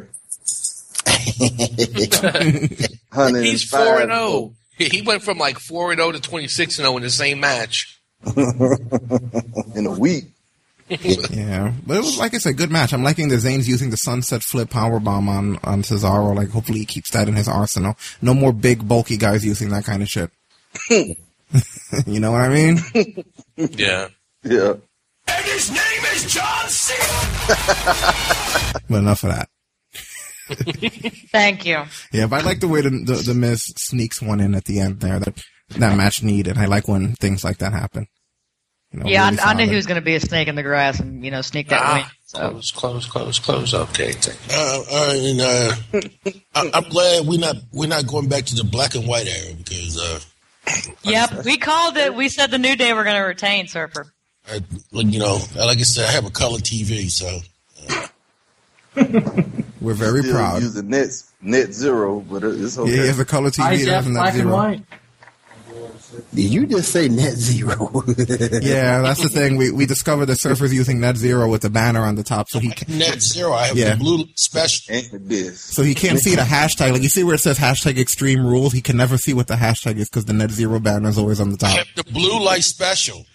Speaker 5: He's 4-0. He went from like 4-0 to 26-0 in the same match.
Speaker 8: In a week.
Speaker 3: Yeah, but it was, like I said, good match. I'm liking that Zayn's using the sunset flip powerbomb on Cesaro. Like, hopefully he keeps that in his arsenal. No more big, bulky guys using that kind of shit. You know what I mean?
Speaker 5: Yeah.
Speaker 8: Yeah.
Speaker 6: And his name is John Cena!
Speaker 3: But enough of that.
Speaker 4: Thank you.
Speaker 3: Yeah, but I like the way the Miz sneaks one in at the end there that match needed. I like when things like that happen. You know,
Speaker 4: yeah,
Speaker 3: really
Speaker 4: I knew he was going to be a snake in the grass and, sneak that win. So.
Speaker 5: Close. Okay.
Speaker 7: I'm glad we're not going back to the black and white era because.
Speaker 4: Yep, we called it. We said the New Day were going to retain Surfer.
Speaker 7: Like I said, I have a color TV, so.
Speaker 3: We're very proud.
Speaker 8: Using net zero, but it's okay.
Speaker 3: Yeah, he has a color TV. That
Speaker 9: black and white.
Speaker 10: Did you just say net zero?
Speaker 3: Yeah, that's the thing. We discovered that Surfer's using net zero with the banner on the top, so he can
Speaker 7: net zero. I have the blue special.
Speaker 3: So he can't see the hashtag. Like you see where it says hashtag Extreme Rules, he can never see what the hashtag is because the net zero banner is always on the top.
Speaker 7: I have the blue light special.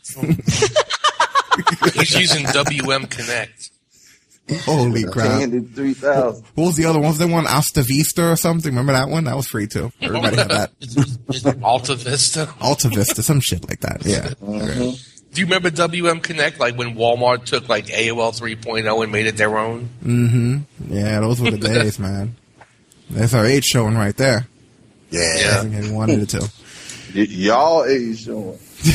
Speaker 5: He's using WM Connect.
Speaker 3: Holy crap.
Speaker 8: 3,000.
Speaker 3: What was the other one? Was there one Alta Vista or something? Remember that one? That was free too. Everybody had that.
Speaker 5: Alta Vista?
Speaker 3: Alta Vista, some shit like that. Yeah.
Speaker 8: Mm-hmm.
Speaker 5: Do you remember WM Connect? Like when Walmart took like AOL 3.0 and made it their own?
Speaker 3: Mm-hmm. Yeah, those were the days, man. That's our age showing right there.
Speaker 7: Yeah.
Speaker 3: I think he wanted it to.
Speaker 8: Y'all age showing.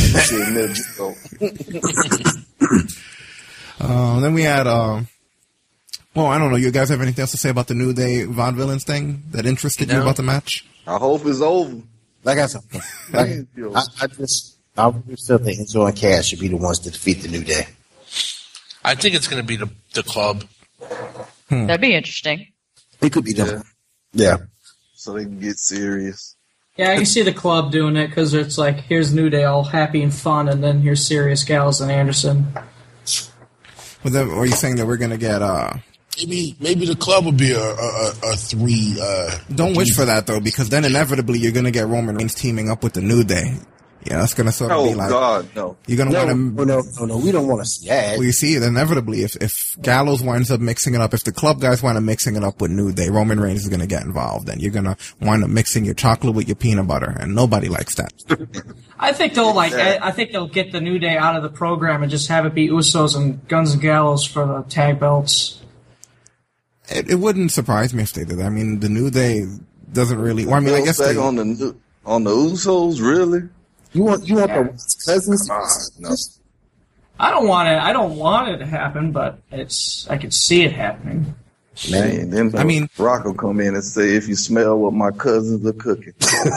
Speaker 3: Then we had, well, I don't know. You guys have anything else to say about the New Day Vaudevillains thing that interested you about the match?
Speaker 8: I hope it's over.
Speaker 10: Like I said, I still think Enzo and Cass should be the ones to defeat the New Day.
Speaker 5: I think it's going to be the club.
Speaker 4: That'd be interesting.
Speaker 10: It could be them. Yeah.
Speaker 8: So they can get serious.
Speaker 9: Yeah, I can see the club doing it because it's like, here's New Day all happy and fun, and then here's Serious Gallows and Anderson.
Speaker 3: Well, then, are you saying that we're going to get
Speaker 7: Maybe the club will be a three.
Speaker 3: Don't wish for that though, because then inevitably you're gonna get Roman Reigns teaming up with the New Day. Yeah, that's gonna sort of be like.
Speaker 8: Oh God, no!
Speaker 3: You're gonna want
Speaker 10: to. No, we don't want to see that.
Speaker 3: Well, you see, inevitably, if Gallows winds up mixing it up, if the club guys wind up mixing it up with New Day, Roman Reigns is gonna get involved. Then you're gonna wind up mixing your chocolate with your peanut butter, and nobody likes that.
Speaker 9: I think they'll get the New Day out of the program and just have it be Usos and Guns and Gallows for the tag belts.
Speaker 3: It wouldn't surprise me if they did. I mean, the New Day doesn't really. Well, I mean, I guess
Speaker 8: on the Usos, really.
Speaker 10: You want the cousins?
Speaker 8: No.
Speaker 9: I don't want it to happen, but I can see it happening.
Speaker 8: Man, then Rock will come in and say, "If you smell what my cousins are cooking."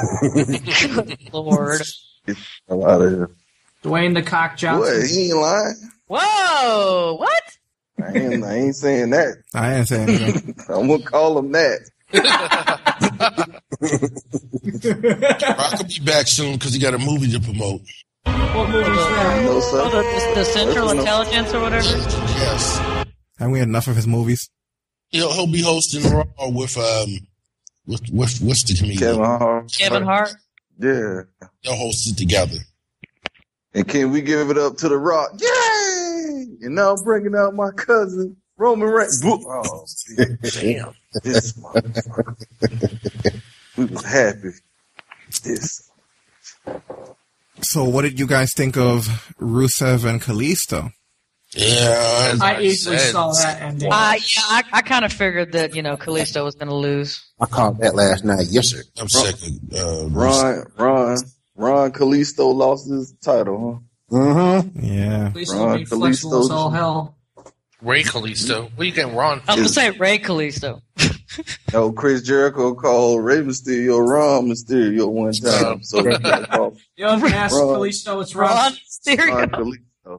Speaker 4: Lord,
Speaker 8: get the hell out of here.
Speaker 9: Dwayne the Cock Johnson.
Speaker 8: What? He ain't lying.
Speaker 4: Whoa! What?
Speaker 8: I ain't saying that.
Speaker 3: I ain't saying anything.
Speaker 8: I'm gonna call him that.
Speaker 7: Rock will be back soon because he got a movie to promote.
Speaker 9: What movie is that?
Speaker 8: No, sir.
Speaker 4: Oh, the Central Intelligence or whatever?
Speaker 7: Yes.
Speaker 3: Haven't we had enough of his movies?
Speaker 7: He'll be hosting Raw with what's the comedian?
Speaker 4: Kevin Hart.
Speaker 8: Yeah.
Speaker 7: They'll host it together.
Speaker 8: And can we give it up to The Rock? Yay! And now I'm bringing out my cousin, Roman Reigns. Oh, damn. This motherfucker. We was happy. This.
Speaker 3: So what did you guys think of Rusev and Kalisto?
Speaker 7: Yeah.
Speaker 9: I easily saw that ending.
Speaker 4: I kind of figured that, Kalisto was going to lose.
Speaker 10: I called that last night. Yes, sir.
Speaker 7: I'm second.
Speaker 8: Ron Kalisto lost his title, huh?
Speaker 10: Mm-hmm.
Speaker 3: Yeah.
Speaker 9: Kalisto be flexible as all hell.
Speaker 5: Ray Kalisto. What are you getting wrong?
Speaker 4: I'm going to say Ray Kalisto.
Speaker 8: No, Chris Jericho called Rey Mysterio Ron Mysterio one time. So that's what I call
Speaker 9: You don't ask Kalisto, it's Ron
Speaker 4: Mysterio.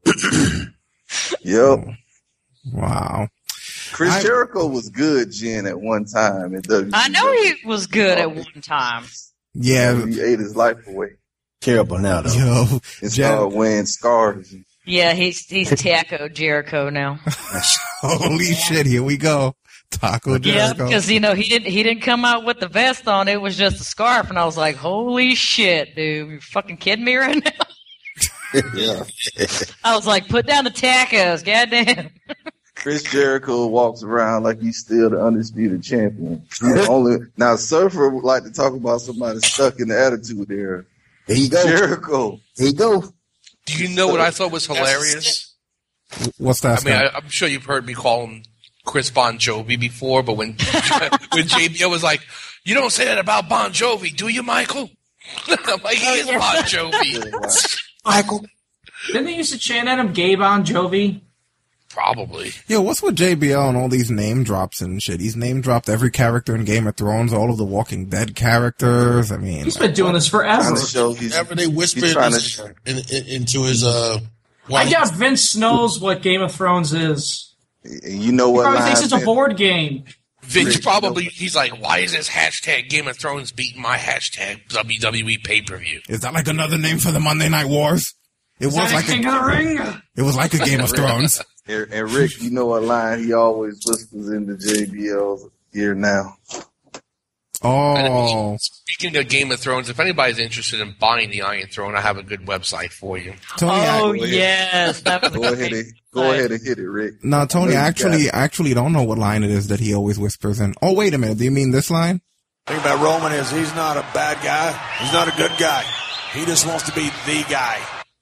Speaker 8: Yep.
Speaker 3: Wow.
Speaker 8: Chris Jericho was good, Jen, at one time.
Speaker 4: I know he was good at one time.
Speaker 3: Yeah.
Speaker 8: He ate his life away.
Speaker 10: Terrible now, though.
Speaker 3: Yo,
Speaker 8: and started wearing scars.
Speaker 4: Yeah, he's Taco Jericho now.
Speaker 3: Holy shit! Here we go, Taco Jericho.
Speaker 4: Yeah, because he didn't come out with the vest on. It was just a scarf, and I was like, "Holy shit, dude! You fucking kidding me right now?"
Speaker 8: Yeah.
Speaker 4: I was like, "Put down the tacos, goddamn."
Speaker 8: Chris Jericho walks around like he's still the undisputed champion. Now, Surfer would like to talk about somebody stuck in the Attitude Era.
Speaker 10: There you go,
Speaker 8: Jericho.
Speaker 10: There you go.
Speaker 5: Do you know what I thought was hilarious?
Speaker 3: What's that?
Speaker 5: I mean, I'm sure you've heard me call him Chris Bon Jovi before, but when JBL was like, "You don't say that about Bon Jovi, do you, Michael?" I'm like, he is Bon Jovi.
Speaker 10: Michael.
Speaker 9: Didn't they used to chant at him, Gay Bon Jovi?
Speaker 5: Probably.
Speaker 3: Yo, what's with JBL and all these name drops and shit? He's name dropped every character in Game of Thrones, all of the Walking Dead characters. I mean,
Speaker 9: he's been doing this forever.
Speaker 7: Whenever they whisper into his
Speaker 9: I doubt Vince knows what Game of Thrones is.
Speaker 8: You know what?
Speaker 9: He probably thinks it's a board game.
Speaker 5: Vince he's like, "Why is this hashtag Game of Thrones beating my hashtag WWE pay-per-view?"
Speaker 3: Is that like another name for the Monday Night Wars? It was like
Speaker 9: King of the Ring.
Speaker 3: It was like a Game of Thrones.
Speaker 8: And Rick, you know what line he always whispers into JBL's ear now?
Speaker 3: Oh.
Speaker 5: Speaking of Game of Thrones, if anybody's interested in buying the Iron Throne, I have a good website for you.
Speaker 3: Tony,
Speaker 4: yes.
Speaker 8: Go ahead and hit it, Rick.
Speaker 3: No, Tony, I actually don't know what line it is that he always whispers in. Oh, wait a minute. Do you mean this line?
Speaker 6: The thing about Roman is he's not a bad guy. He's not a good guy. He just wants to be the guy.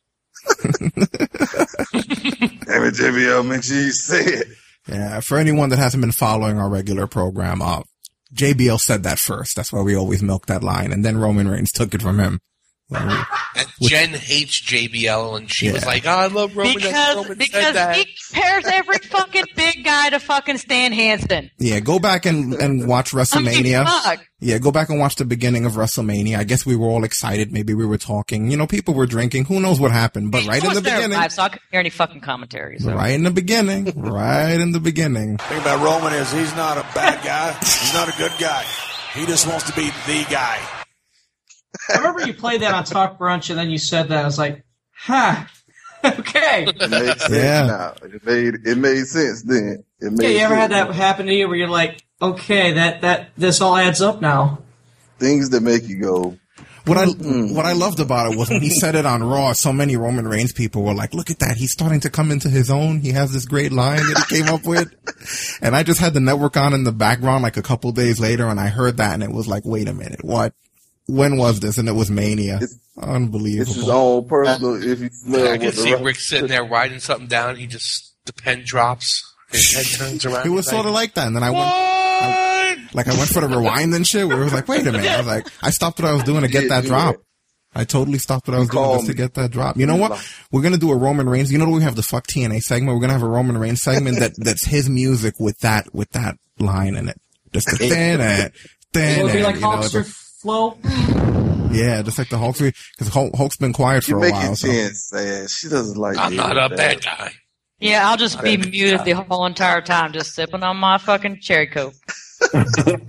Speaker 8: Damn it, JBL, make sure you say it.
Speaker 3: Yeah, for anyone that hasn't been following our regular program, JBL said that first. That's why we always milk that line. And then Roman Reigns took it from him.
Speaker 5: Jen hates JBL, and she was like, "Oh, I love Roman."
Speaker 4: Because he compares every fucking big guy to fucking Stan Hansen.
Speaker 3: Yeah, go back and watch WrestleMania. Yeah, go back and watch the beginning of WrestleMania. I guess we were all excited. Maybe we were talking. You know, people were drinking. Who knows what happened? But right in the beginning.
Speaker 4: Live, so I couldn't hear any fucking commentaries. So.
Speaker 3: Right in the beginning.
Speaker 6: The thing about Roman is he's not a bad guy. He's not a good guy. He just wants to be the guy.
Speaker 9: I remember you played that on Talk Brunch, and then you said that. I was like, huh. Okay.
Speaker 8: It made sense now. It made sense then.
Speaker 9: You ever had that happen to you where you're like, okay, that this all adds up now?
Speaker 8: Things that make you go.
Speaker 3: What I loved about it was when he said it on Raw, so many Roman Reigns people were like, look at that. He's starting to come into his own. He has this great line that he came up with. And I just had the network on in the background like a couple days later, and I heard that, and it was like, wait a minute, what? When was this? And it was Mania. Unbelievable.
Speaker 8: It's his own personal. If you smell,
Speaker 5: I can see Rick sitting there writing something down. The pen drops. His head turns around.
Speaker 3: It was sort of like that. And then I went for the rewind and shit. Where it was like, wait a minute. I was like, I stopped what I was doing to get that drop. I totally stopped what I was doing just to get that drop. You know what? We're gonna do a Roman Reigns. You know, we have the Fuck TNA segment. We're gonna have a Roman Reigns segment that's his music with that line in it. Just the
Speaker 9: It would be like Hulkster flow.
Speaker 3: Yeah, just like the Hulk, because Hulk's been quiet for a while.
Speaker 8: So. Sad. She doesn't like.
Speaker 5: I'm not a bad guy.
Speaker 4: Yeah, I'll just be muted the whole entire time, just sipping on my fucking cherry coke.
Speaker 5: Hey,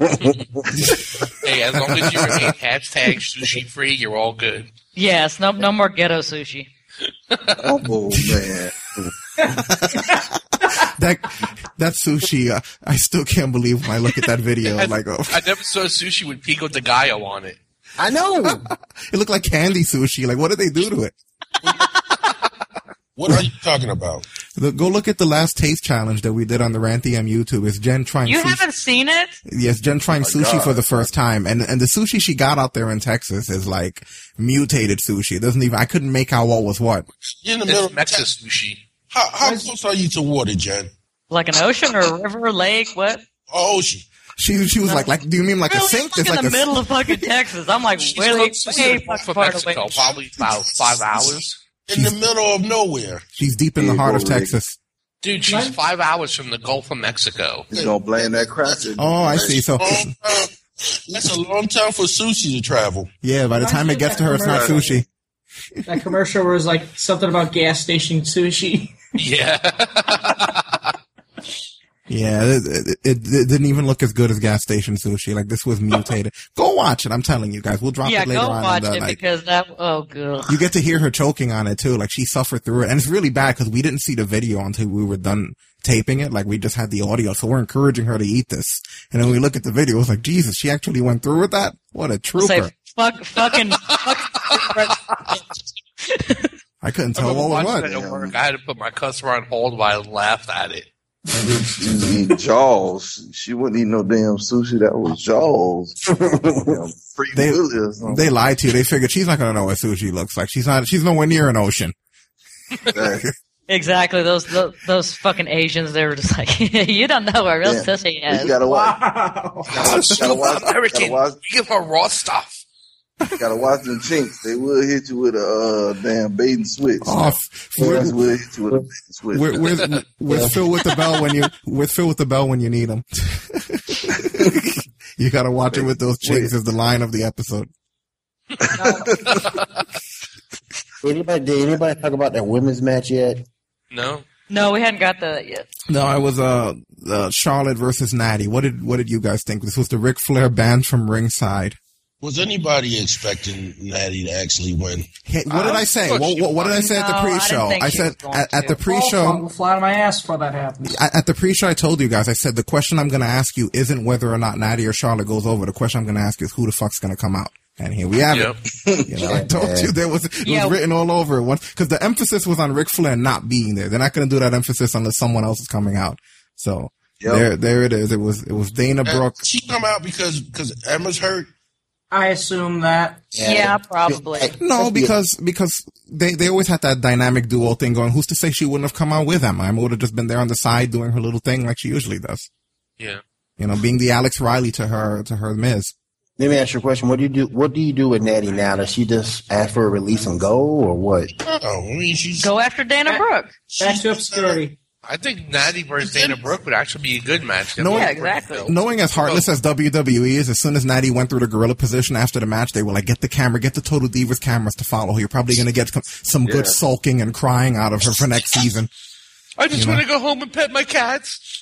Speaker 5: as long as you remain hashtag sushi free, you're all good.
Speaker 4: Yes, no more ghetto sushi.
Speaker 8: Oh man.
Speaker 3: That sushi, I still can't believe when I look at that video.
Speaker 5: I never saw sushi with Pico de Gallo on it.
Speaker 10: I know.
Speaker 3: It looked like candy sushi. Like, what did they do to it?
Speaker 7: What are you talking about?
Speaker 3: Go look at the last taste challenge that we did on the Rant EM YouTube. It's Jen trying
Speaker 4: You
Speaker 3: sushi.
Speaker 4: haven't seen it?
Speaker 3: Yes, Jen trying sushi for the first time. And the sushi she got out there in Texas is like mutated sushi. It doesn't even, I couldn't make out what was what.
Speaker 7: In the middle of
Speaker 5: Texas sushi.
Speaker 7: How close are you to water, Jen?
Speaker 4: Like an ocean or a river, lake, what?
Speaker 7: Ocean.
Speaker 3: She was like, do you mean like
Speaker 4: really?
Speaker 3: a sink?
Speaker 4: It's like in the middle of fucking Texas. I'm like, way
Speaker 5: from Mexico, probably about 5 hours.
Speaker 7: In the middle of nowhere.
Speaker 3: She's deep in the heart of Texas.
Speaker 5: Dude, she's 5 hours from the Gulf of Mexico.
Speaker 8: He's gonna blame that cracker.
Speaker 3: Oh, I see. So
Speaker 7: that's a long time for sushi to travel.
Speaker 3: Yeah, by the time it gets to her, it's not sushi.
Speaker 9: That commercial was like something about gas station sushi.
Speaker 5: Yeah.
Speaker 3: Yeah, it didn't even look as good as gas station sushi. Like, this was mutated. Go watch it. I'm telling you guys. We'll drop it later on.
Speaker 4: Yeah, go watch it because oh, God.
Speaker 3: You get to hear her choking on it, too. Like, she suffered through it. And it's really bad because we didn't see the video until we were done taping it. Like, we just had the audio. So we're encouraging her to eat this. And then we look at the video. It's like, Jesus, she actually went through with that? What a trooper.
Speaker 4: Fucking.
Speaker 3: I couldn't tell what was what.
Speaker 5: I had to put my customer on hold while I laughed at it.
Speaker 8: Jaws. She wouldn't eat no damn sushi. That was Jaws.
Speaker 3: They lied to you. They figured she's not gonna know what sushi looks like. She's nowhere near an ocean.
Speaker 4: Exactly. Those fucking Asians. They were just like, you don't know what real sushi is.
Speaker 8: You gotta watch.
Speaker 5: American. You give her raw stuff.
Speaker 8: You gotta watch them chinks. They will hit you with a damn bait and switch.
Speaker 3: Oh,
Speaker 8: will hit you with a bait and switch.
Speaker 3: With Phil with the bell when you need them. You gotta watch it with those chinks is the line of the episode.
Speaker 10: Did anybody talk about that women's match yet?
Speaker 5: No.
Speaker 4: No, we hadn't got that yet.
Speaker 3: No, it was Charlotte versus Natty. What did you guys think? This was the Ric Flair band from ringside.
Speaker 7: Was anybody expecting Natty to actually win?
Speaker 3: Hey, what did I say? What did I say at the pre-show? I said at the pre-show.
Speaker 9: I'll fly on my ass before that happens.
Speaker 3: At the pre-show, I told you guys. I said the question I'm going to ask you isn't whether or not Natty or Charlotte goes over. The question I'm going to ask you is who the fuck's going to come out. And here we have it. You know, I told you it was written all over it because the emphasis was on Ric Flair not being there. They're not going to do that emphasis unless someone else is coming out. So there it is. It was Dana Brooke.
Speaker 7: She come out because Emma's hurt.
Speaker 9: I assume that.
Speaker 4: Yeah, probably.
Speaker 3: No, because they always had that dynamic duo thing going. Who's to say she wouldn't have come out with Emma? Emma would have just been there on the side doing her little thing like she usually does.
Speaker 5: Yeah.
Speaker 3: You know, being the Alex Riley to her Miz.
Speaker 10: Let me ask you a question. What do you do with Natty now? Does she just ask for a release and go, or what?
Speaker 4: Go after Dana Brooke.
Speaker 9: Back to obscurity.
Speaker 5: I think Natty versus Dana Brooke would actually be a good match.
Speaker 4: Exactly.
Speaker 3: Knowing as heartless as WWE is, as soon as Natty went through the gorilla position after the match, they were like, get the Total Divas cameras to follow her. You're probably going to get some good sulking and crying out of her for next season.
Speaker 5: I just want to go home and pet my cats.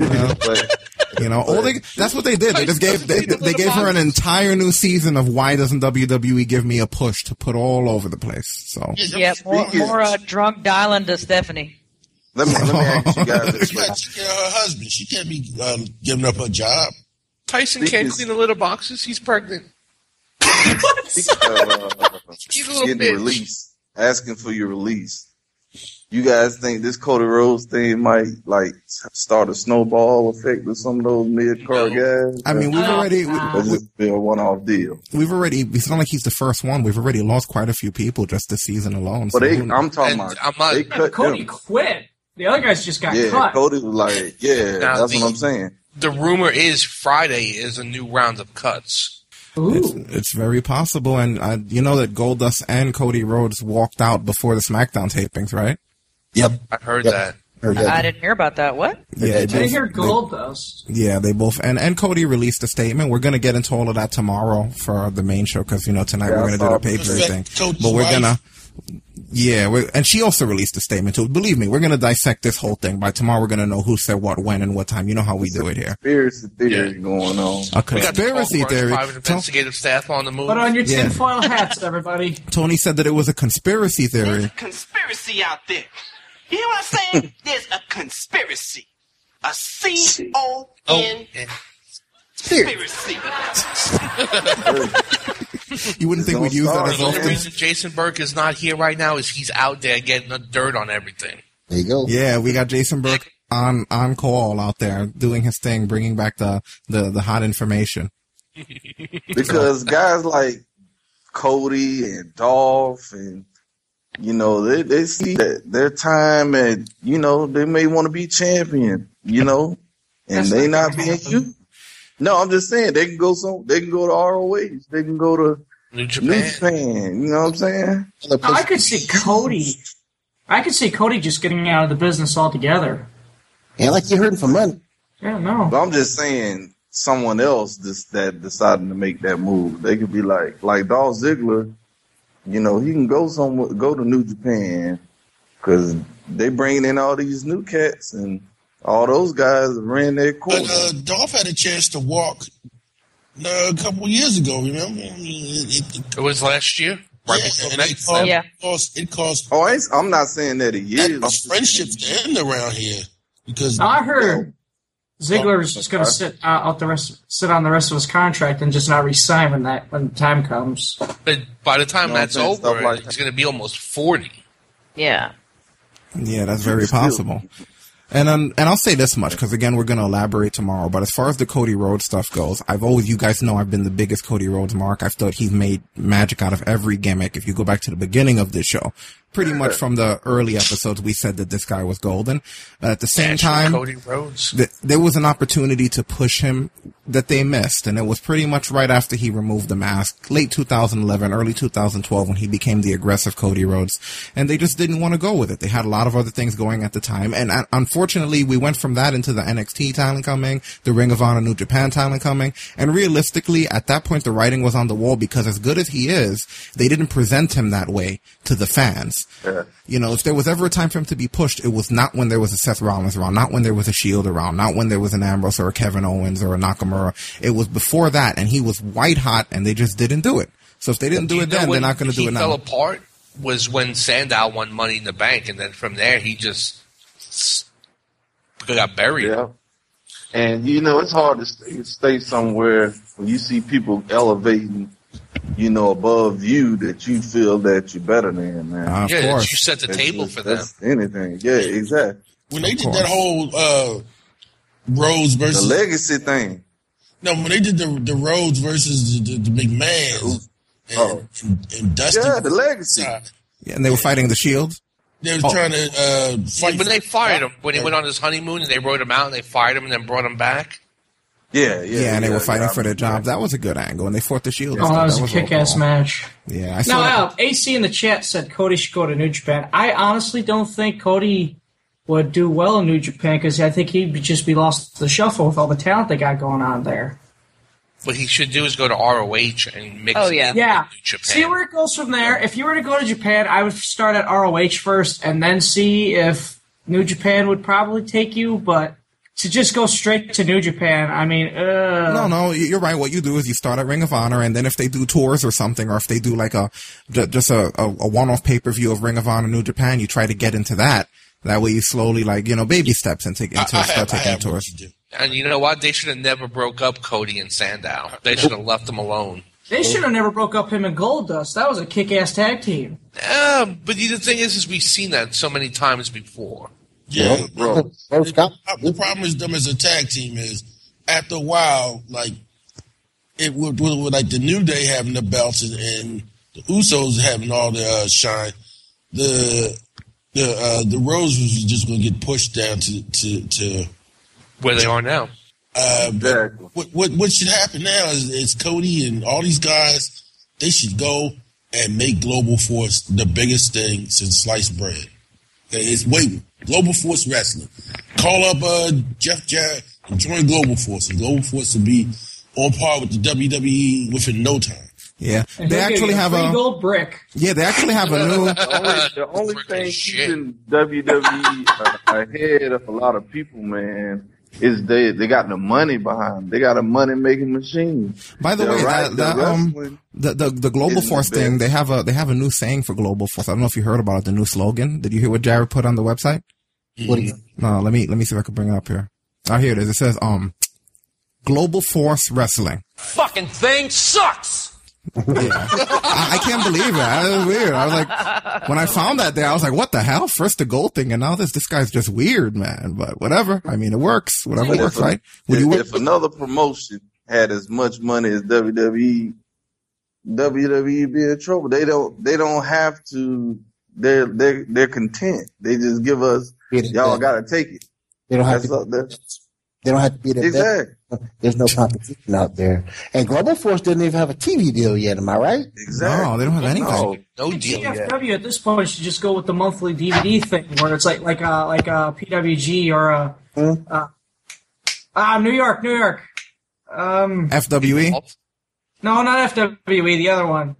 Speaker 3: That's what they did. They just gave her an entire new season of why doesn't WWE give me a push to put all over the place. So
Speaker 4: more drunk dialing to Stephanie.
Speaker 8: Let me ask you guys this
Speaker 7: She got to take care of her husband. She can't be giving up her job.
Speaker 5: Tyson can't clean the litter boxes. He's pregnant.
Speaker 8: He's getting released. Asking for your release. You guys think this Cody Rhodes thing might start a snowball effect with some of those mid-card guys?
Speaker 3: I mean,
Speaker 8: or just be a one-off deal.
Speaker 3: It's not like he's the first one. We've already lost quite a few people just this season alone.
Speaker 8: But I'm talking about they cut
Speaker 9: Cody quit. The other guys just got cut.
Speaker 8: Yeah, Cody was like, that's what I'm saying.
Speaker 5: The rumor is Friday is a new round of cuts.
Speaker 3: It's very possible, and you know that Goldust and Cody Rhodes walked out before the SmackDown tapings, right?
Speaker 10: Yep,
Speaker 5: I heard that.
Speaker 4: I didn't hear about that. What?
Speaker 3: Yeah,
Speaker 9: I didn't hear Goldust.
Speaker 3: Yeah, they both and Cody released a statement. We're going to get into all of that tomorrow for the main show because tonight we're going to do the pay-per-view thing. But we're gonna. Yeah, and she also released a statement too. Believe me, we're going to dissect this whole thing. By tomorrow, we're going to know who said what, when, and what time. You know how we do it here.
Speaker 8: Conspiracy theory going on.
Speaker 3: A conspiracy theory.
Speaker 5: Private investigative staff on the move.
Speaker 9: Put on your tinfoil hats, everybody.
Speaker 3: Tony said that it was a conspiracy theory.
Speaker 11: There's a conspiracy out there. You hear what I'm saying? There's a conspiracy. A C-O-N conspiracy.
Speaker 3: You wouldn't think we'd use that as often.
Speaker 5: The reason Jason Burke is not here right now is he's out there getting the dirt on everything.
Speaker 10: There you go.
Speaker 3: Yeah, we got Jason Burke on call out there doing his thing, bringing back the hot information.
Speaker 8: Because guys like Cody and Dolph and they see that their time and they may want to be champion, and they not being you. No, I'm just saying they can go to ROH, they can go to New Japan. You know what I'm saying?
Speaker 9: I could see Cody I could see Cody just getting out of the business altogether.
Speaker 10: Ain't like you're hurting for money.
Speaker 9: Yeah, no.
Speaker 8: But I'm just saying, someone else that deciding to make that move, they could be like Dolph Ziggler. You know, he can go to New Japan because they bringing in all these new cats and all those guys ran their course.
Speaker 7: But Dolph had a chance to walk a couple of years ago. Remember? I mean,
Speaker 5: it was last year. Right
Speaker 7: It cost.
Speaker 8: Oh, I'm not saying that it is.
Speaker 7: Friendships to end around here because
Speaker 9: I heard Ziggler is just going to sit on the rest of his contract and just not resign when the time comes.
Speaker 5: But by the time that's over, he's going to be almost 40.
Speaker 4: Yeah.
Speaker 3: Yeah, that's very possible. And I'll say this much, because again, we're going to elaborate tomorrow, but as far as the Cody Rhodes stuff goes, you guys know I've been the biggest Cody Rhodes mark. I've thought he's made magic out of every gimmick. If you go back to the beginning of this show, pretty much from the early episodes, we said that this guy was golden. At the same time,
Speaker 5: Cody Rhodes.
Speaker 3: There was an opportunity to push him that they missed, and it was pretty much right after he removed the mask, late 2011, early 2012, when he became the aggressive Cody Rhodes, and they just didn't want to go with it. They had a lot of other things going at the time, and unfortunately, we went from that into the NXT talent coming, the Ring of Honor New Japan talent coming, and realistically, at that point, the writing was on the wall, because as good as he is, they didn't present him that way to the fans.
Speaker 8: Yeah.
Speaker 3: You know, if there was ever a time for him to be pushed, it was not when there was a Seth Rollins around, not when there was a Shield around, not when there was an Ambrose or a Kevin Owens or a Nakamura. It was before that, and he was white hot, and they just didn't do it. So if they didn't do it then, they're not going to do it now.
Speaker 5: He fell apart was when Sandow won Money in the Bank, and then from there he just got buried.
Speaker 8: Yeah. And, you know, it's hard to stay somewhere when you see people elevating, you know, above you that you feel that you're better than, man.
Speaker 3: Of course.
Speaker 5: You set the table for them.
Speaker 8: Anything. Yeah, exactly.
Speaker 7: When they did that whole Rhodes versus...
Speaker 8: The legacy thing.
Speaker 7: No, when they did the Rhodes versus the McMahon and Dusty...
Speaker 8: Yeah, the legacy.
Speaker 3: Yeah, and they were fighting the Shield?
Speaker 7: They were trying to fight...
Speaker 5: When they fired him, when he went on his honeymoon, and they wrote him out, and they fired him and then brought him back.
Speaker 3: Yeah, and they were fighting for their jobs. That was a good angle, and they fought the Shield.
Speaker 9: Oh, that was a kick-ass match.
Speaker 3: Yeah, I saw
Speaker 9: AC in the chat said Cody should go to New Japan. I honestly don't think Cody would do well in New Japan, because I think he'd just be lost to the shuffle with all the talent they got going on there.
Speaker 5: What he should do is go to ROH and mix
Speaker 9: New Japan. See where it goes from there. If you were to go to Japan, I would start at ROH first and then see if New Japan would probably take you, but to just go straight to New Japan, I mean,
Speaker 3: No, you're right. What you do is you start at Ring of Honor, and then if they do tours or something, or if they do like just a one-off pay-per-view of Ring of Honor New Japan, you try to get into that. That way you slowly, baby steps into start taking tours.
Speaker 5: And you know what? They should have never broke up Cody and Sandow. They should have left them alone.
Speaker 9: They should have never broke up him and Goldust. That was a kick-ass tag team.
Speaker 5: But the thing is we've seen that so many times before.
Speaker 7: Yeah, bro. The problem with them as a tag team is, after a while, it would like the New Day having the belts and the Usos having all the shine. The Rhodes was just going to get pushed down to
Speaker 5: where they are now.
Speaker 7: What should happen now is Cody and all these guys, they should go and make Global Force the biggest thing since sliced bread. Global Force Wrestling. Call up Jeff Jarrett and join Global Force, and Global Force will be on par with the WWE within no time.
Speaker 3: Yeah, they actually have a
Speaker 9: gold brick.
Speaker 3: Yeah, they actually have a new.
Speaker 8: The only thing keeping WWE ahead of a lot of people, man, is they got the money behind them. They got a money making machine.
Speaker 3: By the way, the Global Force thing, they have a new saying for Global Force. I don't know if you heard about it. The new slogan. Did you hear what Jared put on the website?
Speaker 10: What do you?
Speaker 3: No, let me see if I can bring it up here. Oh, here it is. It says Global Force Wrestling.
Speaker 11: Fucking thing sucks.
Speaker 3: Yeah. I can't believe it. That was weird. I was like, when I found that there, I was like, what the hell? First the gold thing, and now this guy's just weird, man. But whatever. I mean, it works. Whatever works, right?
Speaker 8: If another promotion had as much money as WWE be in trouble. They don't have to. They're content. They just give us, y'all got to take it.
Speaker 10: They don't have to. They don't have to be the best. There's no competition out there. And Global Force didn't even have a TV deal yet, am I right?
Speaker 3: Exactly. No, they don't have anything.
Speaker 5: No deal yet.
Speaker 9: GFW at this point should just go with the monthly DVD thing, where it's like a PWG or a New York.
Speaker 3: FWE?
Speaker 9: No, not FWE. The other one.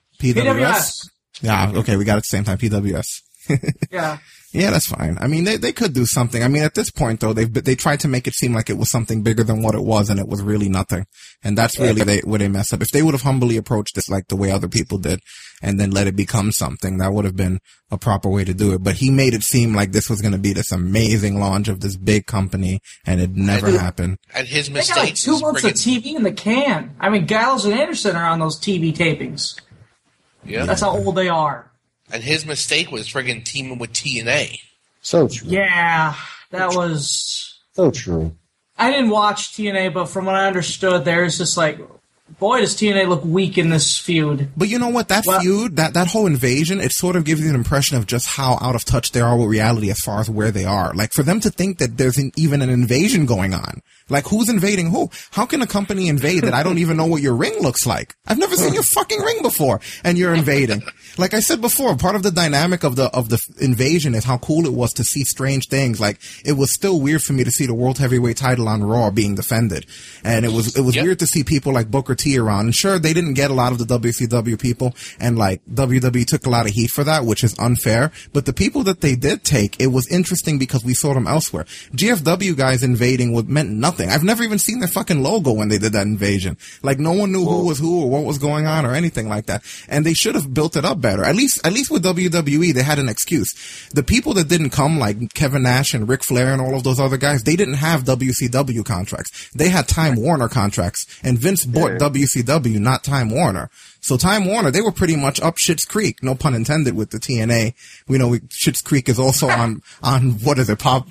Speaker 3: PWS. Yeah. Okay, we got it at the same time. PWS.
Speaker 9: Yeah.
Speaker 3: Yeah, that's fine. I mean, they could do something. I mean, at this point though, they tried to make it seem like it was something bigger than what it was, and it was really nothing. And that's really where they mess up. If they would have humbly approached this like the way other people did, and then let it become something, that would have been a proper way to do it. But he made it seem like this was going to be this amazing launch of this big company, and it never happened.
Speaker 5: And his
Speaker 9: They
Speaker 5: mistake
Speaker 9: got like 2 months of TV in the can. I mean, Gallows and Anderson are on those TV tapings.
Speaker 5: Yeah.
Speaker 9: That's how old they are.
Speaker 5: And his mistake was friggin' teaming with TNA.
Speaker 10: So true.
Speaker 9: Yeah, that was
Speaker 10: so true.
Speaker 9: I didn't watch TNA, but from what I understood, there's just like, boy, does TNA look weak in this feud.
Speaker 3: But you know what? That feud, that whole invasion, it sort of gives you an impression of just how out of touch they are with reality as far as where they are. Like, for them to think that there's even an invasion going on. Like, who's invading who? How can a company invade that I don't even know what your ring looks like? I've never seen your fucking ring before, and you're invading. Like I said before, part of the dynamic of the invasion is how cool it was to see strange things. Like, it was still weird for me to see the World Heavyweight title on Raw being defended. And it was weird to see people like Booker T around. And sure, they didn't get a lot of the WCW people, and like WWE took a lot of heat for that, which is unfair. But the people that they did take, it was interesting because we saw them elsewhere. GFW guys invading meant nothing. I've never even seen their fucking logo when they did that invasion. Like, no one knew who was who or what was going on or anything like that. And they should have built it up better. At least with WWE, they had an excuse. The people that didn't come, like Kevin Nash and Ric Flair and all of those other guys, they didn't have WCW contracts. They had Time Warner contracts, and Vince bought WCW, not Time Warner. So Time Warner, they were pretty much up Schitt's Creek, no pun intended, with the TNA. We know Schitt's Creek is also on what is it, Pop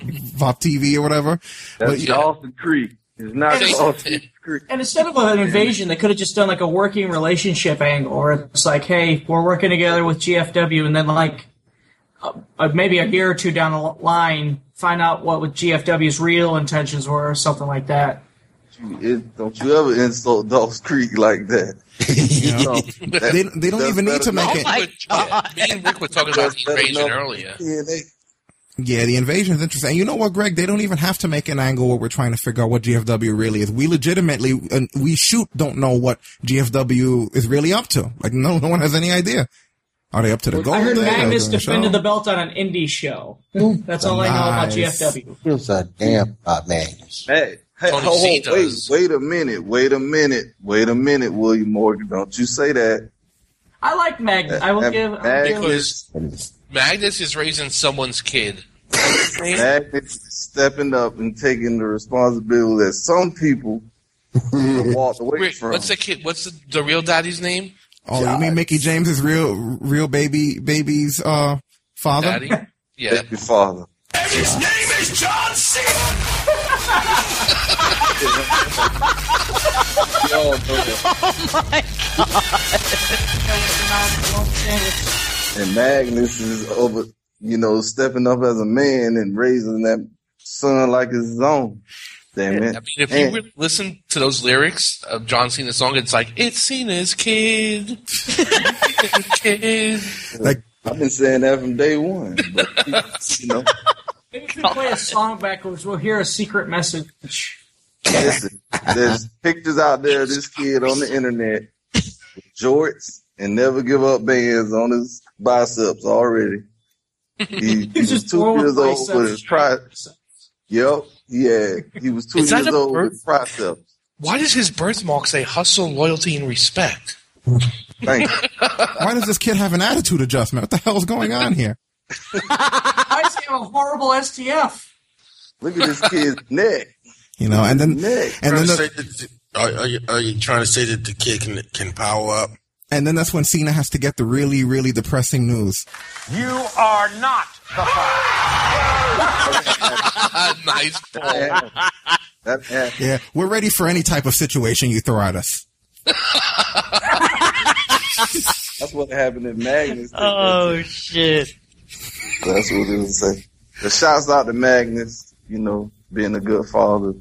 Speaker 3: TV or whatever.
Speaker 8: That's Dawson Creek. It's not Dawson Creek.
Speaker 9: And instead of an invasion, they could have just done like a working relationship angle, or it's like, hey, we're working together with GFW, and then like maybe a year or two down the line, find out what GFW's real intentions were, or something like that.
Speaker 8: Don't you ever insult Dawson Creek like that.
Speaker 3: They don't even need to make it.
Speaker 5: Me and Rick were talking about the invasion earlier.
Speaker 3: Yeah, the invasion is interesting. And you know what, Greg? They don't even have to make an angle where we're trying to figure out what GFW really is. We legitimately, don't know what GFW is really up to. Like, no one has any idea. Are they up to the goal?
Speaker 9: I heard Magnus defended the belt on an indie show. That's all I know about GFW.
Speaker 10: Here's a damn Magnus.
Speaker 8: Hey, wait a minute, William Morgan. Don't you say that.
Speaker 9: I like Magnus. I will give
Speaker 5: Magnus is raising someone's kid.
Speaker 8: Magnus is stepping up and taking the responsibility that some people walked away from.
Speaker 5: What's the kid? What's the real daddy's name?
Speaker 3: Oh, you mean Mickey James' real baby's father?
Speaker 5: Daddy? Yeah.
Speaker 8: Baby father.
Speaker 6: And his name is John Cena.
Speaker 4: Oh my
Speaker 9: God.
Speaker 8: And Magnus is over, stepping up as a man and raising that son like his own. Damn it.
Speaker 5: I mean, if you would listen to those lyrics of John Cena's song, it's like, it's Cena's kid.
Speaker 8: Like, I've been saying that from day one. But,
Speaker 9: Maybe if we play a song backwards, we'll hear a secret message.
Speaker 8: Listen, there's pictures out there of this kid on the internet with jorts and never give up bands on his biceps already. He was 2 years old with his triceps. Yep. Yeah. He was 2 years old with triceps.
Speaker 5: Why does his birthmark say hustle, loyalty, and respect?
Speaker 8: Thank you.
Speaker 3: Why does this kid have an attitude adjustment? What the hell is going on here?
Speaker 9: Why does he have a horrible STF?
Speaker 8: Look at this kid's neck.
Speaker 3: And then
Speaker 7: are you trying to say that the kid can power up?
Speaker 3: And then that's when Cena has to get the really, really depressing news.
Speaker 6: You are not the father.
Speaker 5: Nice ball.
Speaker 3: Yeah, we're ready for any type of situation you throw at us.
Speaker 8: That's what happened in Magnus.
Speaker 4: Oh, shit.
Speaker 8: That's what it was saying. The shouts out to Magnus, being a good father,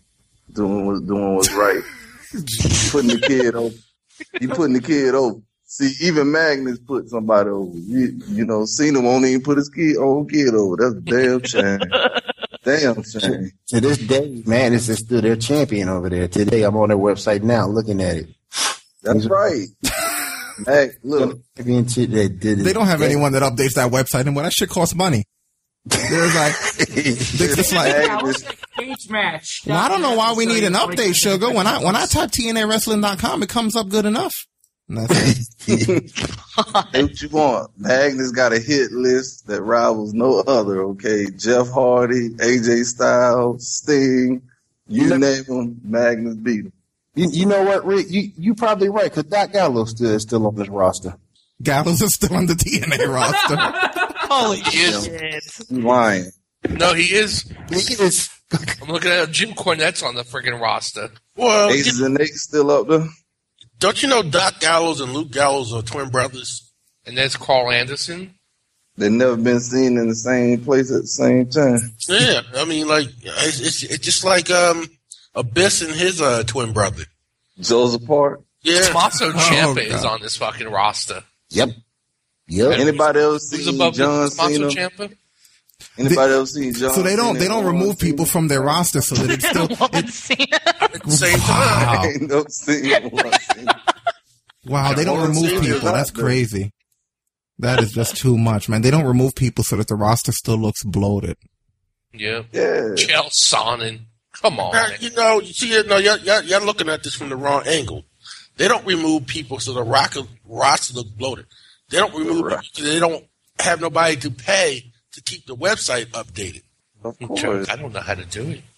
Speaker 8: doing what's right. Putting the kid over. He putting the kid over. See, even Magnus put somebody over. You know, Cena won't even put his own kid over. That's a damn shame. Damn shame.
Speaker 10: To this day, Magnus is still their champion over there. Today, I'm on their website now looking at it.
Speaker 8: That's right. Look.
Speaker 3: They don't have anyone that updates that website anymore. That shit costs money. There's like, it's just like,
Speaker 9: cage match.
Speaker 3: Well, I don't know why we need an update, Sugar. When I type TNAWrestling.com, it comes up good enough.
Speaker 8: Hey, what you want? Magnus got a hit list that rivals no other, okay? Jeff Hardy, AJ Styles, Sting, you name them, Magnus beat him.
Speaker 10: You know what, Rick? You probably right, because Doc Gallows is still on this roster.
Speaker 3: Gallows is still on the TNA roster.
Speaker 4: Holy shit.
Speaker 8: Lying.
Speaker 5: No, he is.
Speaker 10: He is.
Speaker 5: I'm looking at Jim Cornette's on the freaking roster.
Speaker 7: Well,
Speaker 8: Aces and Eights still up there?
Speaker 7: Don't you know Doc Gallows and Luke Gallows are twin brothers?
Speaker 5: And there's Carl Anderson.
Speaker 8: They've never been seen in the same place at the same time.
Speaker 7: Yeah, I mean, like, it's just like Abyss and his twin brother.
Speaker 8: Joseph Park?
Speaker 7: Yeah.
Speaker 5: Tommaso Ciampa is on this fucking roster.
Speaker 10: Yep.
Speaker 8: Anybody else
Speaker 5: Who's
Speaker 8: seen
Speaker 5: above
Speaker 8: John
Speaker 5: Tommaso
Speaker 8: Cena?
Speaker 5: Ciampa?
Speaker 8: Anybody else seen John
Speaker 3: So they don't remove people from their roster so that it's still
Speaker 7: At the same time.
Speaker 8: Ain't no Cena.
Speaker 3: Wow, they don't remove people. That's crazy. That is just too much, man. They don't remove people so that the roster still looks bloated.
Speaker 5: Yeah.
Speaker 8: Yeah.
Speaker 5: Chael Sonnen. Come on.
Speaker 7: Now, you know, you see, no, you're looking at this from the wrong angle. They don't remove people so the roster looks bloated. They don't remove people so they don't have nobody to pay to keep the website updated.
Speaker 8: Of course.
Speaker 5: I don't know how to do it.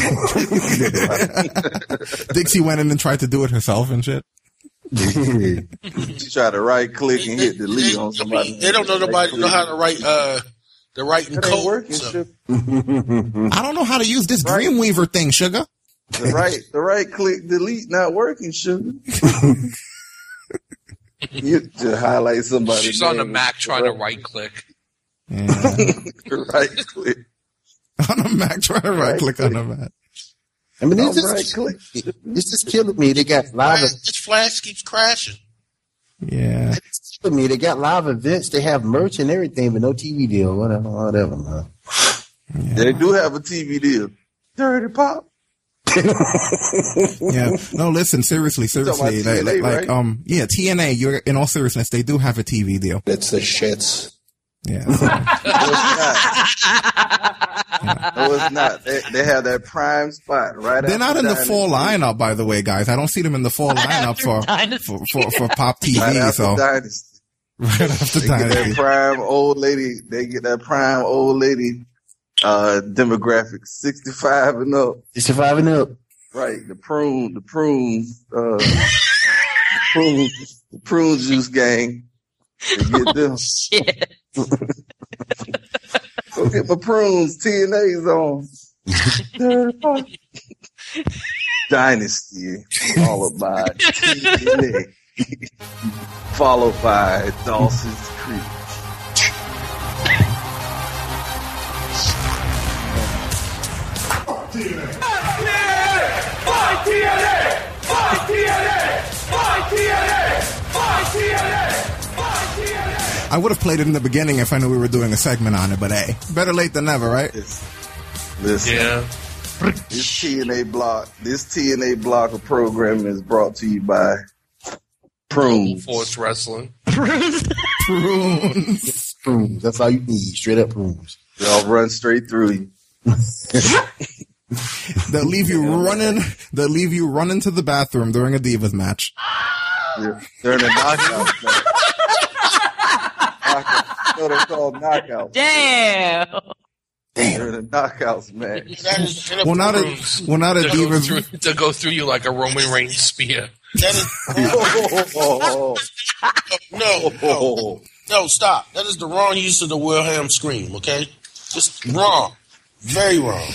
Speaker 3: Dixie went in and tried to do it herself and shit.
Speaker 8: She tried to right click and hit delete on somebody.
Speaker 7: I mean, they don't know nobody know how to write the writing code. So.
Speaker 3: I don't know how to use this Dreamweaver thing, Sugar.
Speaker 8: The right click delete not working, Sugar. You just highlight somebody.
Speaker 5: She's on the Mac trying to right click.
Speaker 3: Yeah.
Speaker 8: Right click.
Speaker 3: On the Mac, trying to right click on the Mac.
Speaker 10: I mean, it's just killing me. They got live.
Speaker 7: This Flash keeps crashing.
Speaker 3: Yeah.
Speaker 10: It's killing me. They got live events. They have merch and everything, but no TV deal. Whatever, man.
Speaker 3: Yeah.
Speaker 8: They do have a TV deal. Dirty Pop.
Speaker 3: Yeah. No, listen, seriously.
Speaker 8: TNA, right?
Speaker 3: Yeah, TNA, you're in all seriousness, they do have a TV deal.
Speaker 6: It's the shits.
Speaker 3: Yeah.
Speaker 8: No, it's not. They have that prime spot right.
Speaker 3: They're not in the fall lineup, by the way, guys. I don't see them in the fall lineup for Pop TV.
Speaker 8: Right after
Speaker 3: So
Speaker 8: Dynasty.
Speaker 3: right after
Speaker 8: They get that
Speaker 3: Dynasty.
Speaker 8: prime old lady. They get that prime old lady demographic, 65 and up.
Speaker 10: 65 and up.
Speaker 8: Right. The prune juice gang. They get them.
Speaker 4: Shit.
Speaker 8: Go get my prunes. TNA's on. Dynasty, followed by TNA, followed by Dawson's Creek.
Speaker 3: I would have played it in the beginning if I knew we were doing a segment on it, but hey, better late than never, right?
Speaker 8: Listen,
Speaker 5: Yeah.
Speaker 8: this TNA block of programming is brought to you by Prunes.
Speaker 5: Force Wrestling.
Speaker 3: Prunes.
Speaker 10: Prunes. That's all you need. Straight up prunes.
Speaker 8: Y'all run straight through you.
Speaker 3: They'll leave you running. They'll leave you running to the bathroom during a Divas match.
Speaker 8: Yeah, during the knockouts. So they're called knockouts.
Speaker 4: Damn.
Speaker 8: During the knockouts, man.
Speaker 3: Well, now that Divas
Speaker 5: To go through you like a Roman Reigns spear.
Speaker 7: That is no, stop. That is the wrong use of the Wilhelm scream. Okay, just wrong, very wrong.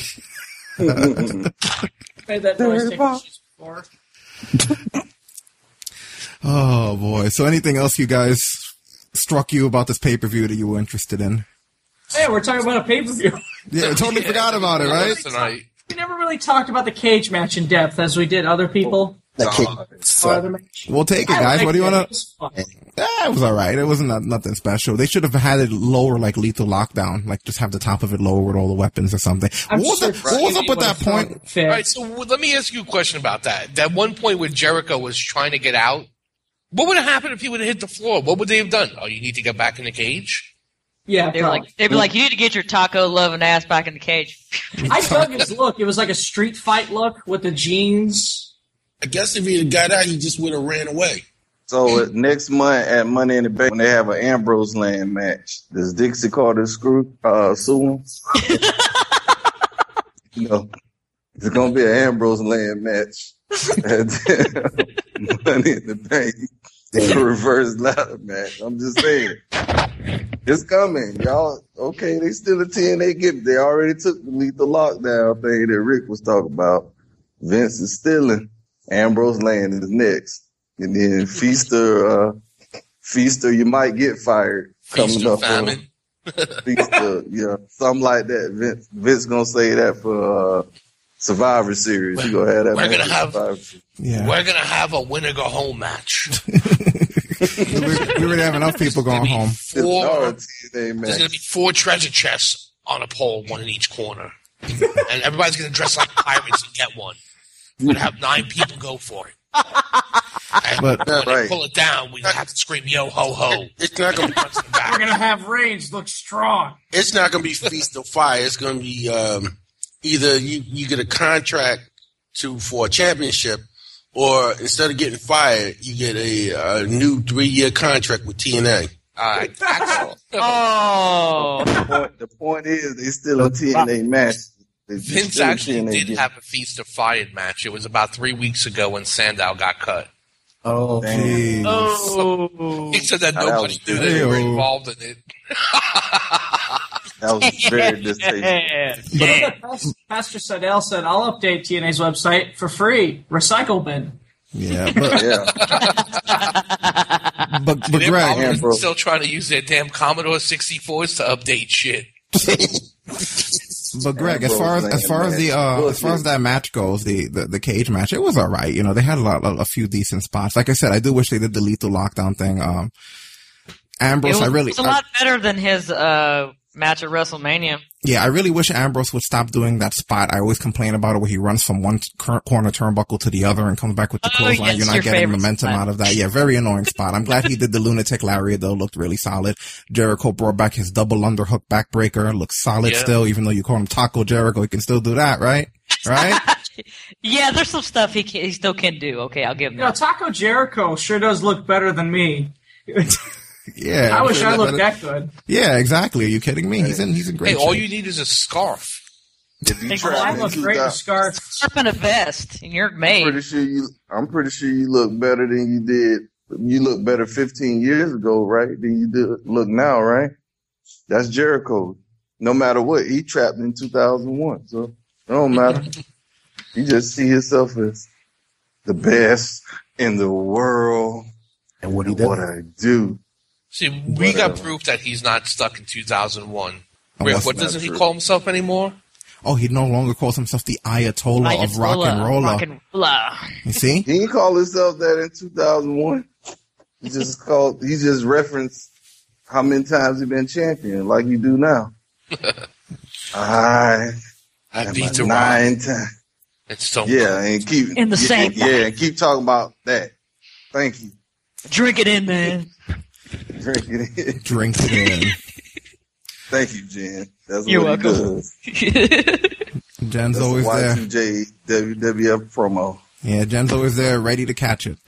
Speaker 9: Made that noise before.
Speaker 3: Oh boy! So, anything else you guys struck you about this pay-per-view that you were interested in?
Speaker 9: Hey, we're talking about a pay-per-view.
Speaker 3: Yeah, I totally forgot about it, right?
Speaker 5: Tonight.
Speaker 9: We never really talked about the cage match in depth as we did other people.
Speaker 3: We'll take it, guys. What do you want to? Yeah, it was all right. It wasn't nothing special. They should have had it lower, like Lethal Lockdown, like just have the top of it lower with all the weapons or something. What was up at that point?
Speaker 5: All right, so let me ask you a question about that. That one point where Jericho was trying to get out, what would have happened if he would have hit the floor? What would they have done? Oh, you need to get back in the cage?
Speaker 9: Yeah,
Speaker 4: they'd be like, you need to get your taco loving ass back in the cage.
Speaker 9: I dug his look. It was like a street fight look with the jeans.
Speaker 7: I guess if he had got out, he just would have ran away.
Speaker 8: So next month at Money in the Bank, when they have an Ambrose Land match, does Dixie Carter sue him? No, it's gonna be an Ambrose Land match at Money in the Bank. The reverse ladder match. I'm just saying, it's coming, y'all. Okay, they still a TNA gift. They already took the Lethal Lockdown thing that Rick was talking about. Vince is stealing. Ambrose Land is next. And then Feaster, you might get fired coming up. Feaster, yeah, something like that. Vince gonna say that for Survivor Series. You gonna have that.
Speaker 5: We're gonna have a winner go home match.
Speaker 3: We already have enough people going home.
Speaker 5: There's gonna be 4 treasure chests on a pole, one in each corner, and everybody's gonna dress like pirates and get one. We're going to have 9 people go for it. And when they pull it down, we have to scream, yo, ho, ho.
Speaker 7: It's not going to be
Speaker 9: We're going to have Reigns look strong.
Speaker 7: It's not going to be feast or fire. It's going to be either you get a contract for a championship, or instead of getting fired, you get a new 3-year contract with TNA.
Speaker 8: The point is, they still a TNA match.
Speaker 5: Vince actually did have a Feast or Fired match. It was about 3 weeks ago when Sandow got cut.
Speaker 3: Oh, geez.
Speaker 5: He said that nobody knew they were involved in it.
Speaker 8: That was very distasteful.
Speaker 9: Pastor Seidel said, I'll update TNA's website for free. Recycle bin.
Speaker 3: Yeah, but Greg,
Speaker 5: still trying to use their damn Commodore 64s to update shit.
Speaker 3: But Greg, as far as that match goes, the cage match, it was all right. You know, they had a few decent spots. Like I said, I do wish they did the Lethal Lockdown thing. Ambrose,
Speaker 4: it's a lot better than his match at WrestleMania.
Speaker 3: Yeah, I really wish Ambrose would stop doing that spot. I always complain about it where he runs from one corner turnbuckle to the other and comes back with the clothesline.
Speaker 4: Yes,
Speaker 3: you're not getting momentum out of that. Yeah, very annoying spot. I'm glad he did the lunatic lariat though. Looked really solid. Jericho brought back his double underhook backbreaker. Looks solid still, even though you call him Taco Jericho. He can still do that, right? Right?
Speaker 4: Yeah, there's some stuff he still can do. Okay, I'll give him that.
Speaker 9: Taco Jericho sure does look better than me.
Speaker 3: Yeah,
Speaker 9: I wish I looked that good.
Speaker 3: Yeah, exactly. Are you kidding me? He's in great shape.
Speaker 5: All you need is a scarf.
Speaker 9: I look great in a scarf.
Speaker 4: Scarf and a vest, and you're made.
Speaker 8: I'm pretty sure you look better than you did. You look better 15 years ago, right? Than you look now, right? That's Jericho. No matter what, he trapped in 2001, so it don't matter. You just see yourself as the best in the world,
Speaker 10: and what I
Speaker 8: do.
Speaker 5: See, we got proof that he's not stuck in 2001. What doesn't he call himself anymore?
Speaker 3: Oh, he no longer calls himself the Ayatollah of rock and roller. You see?
Speaker 8: He didn't call himself that in 2001. He just referenced how many times he been champion, like you do now. I
Speaker 5: beat the
Speaker 8: 9 times.
Speaker 5: It's so
Speaker 8: and keep
Speaker 4: in the same.
Speaker 8: Yeah, and keep talking about that. Thank you.
Speaker 4: Drink it in, man.
Speaker 8: Drink it in.
Speaker 3: Drink it in.
Speaker 8: Thank you, Jen. That's
Speaker 4: You're
Speaker 8: what
Speaker 4: welcome.
Speaker 8: he does.
Speaker 3: Jen's always there.
Speaker 8: Y2J WWF promo.
Speaker 3: Yeah, Jen's always there, ready to catch it.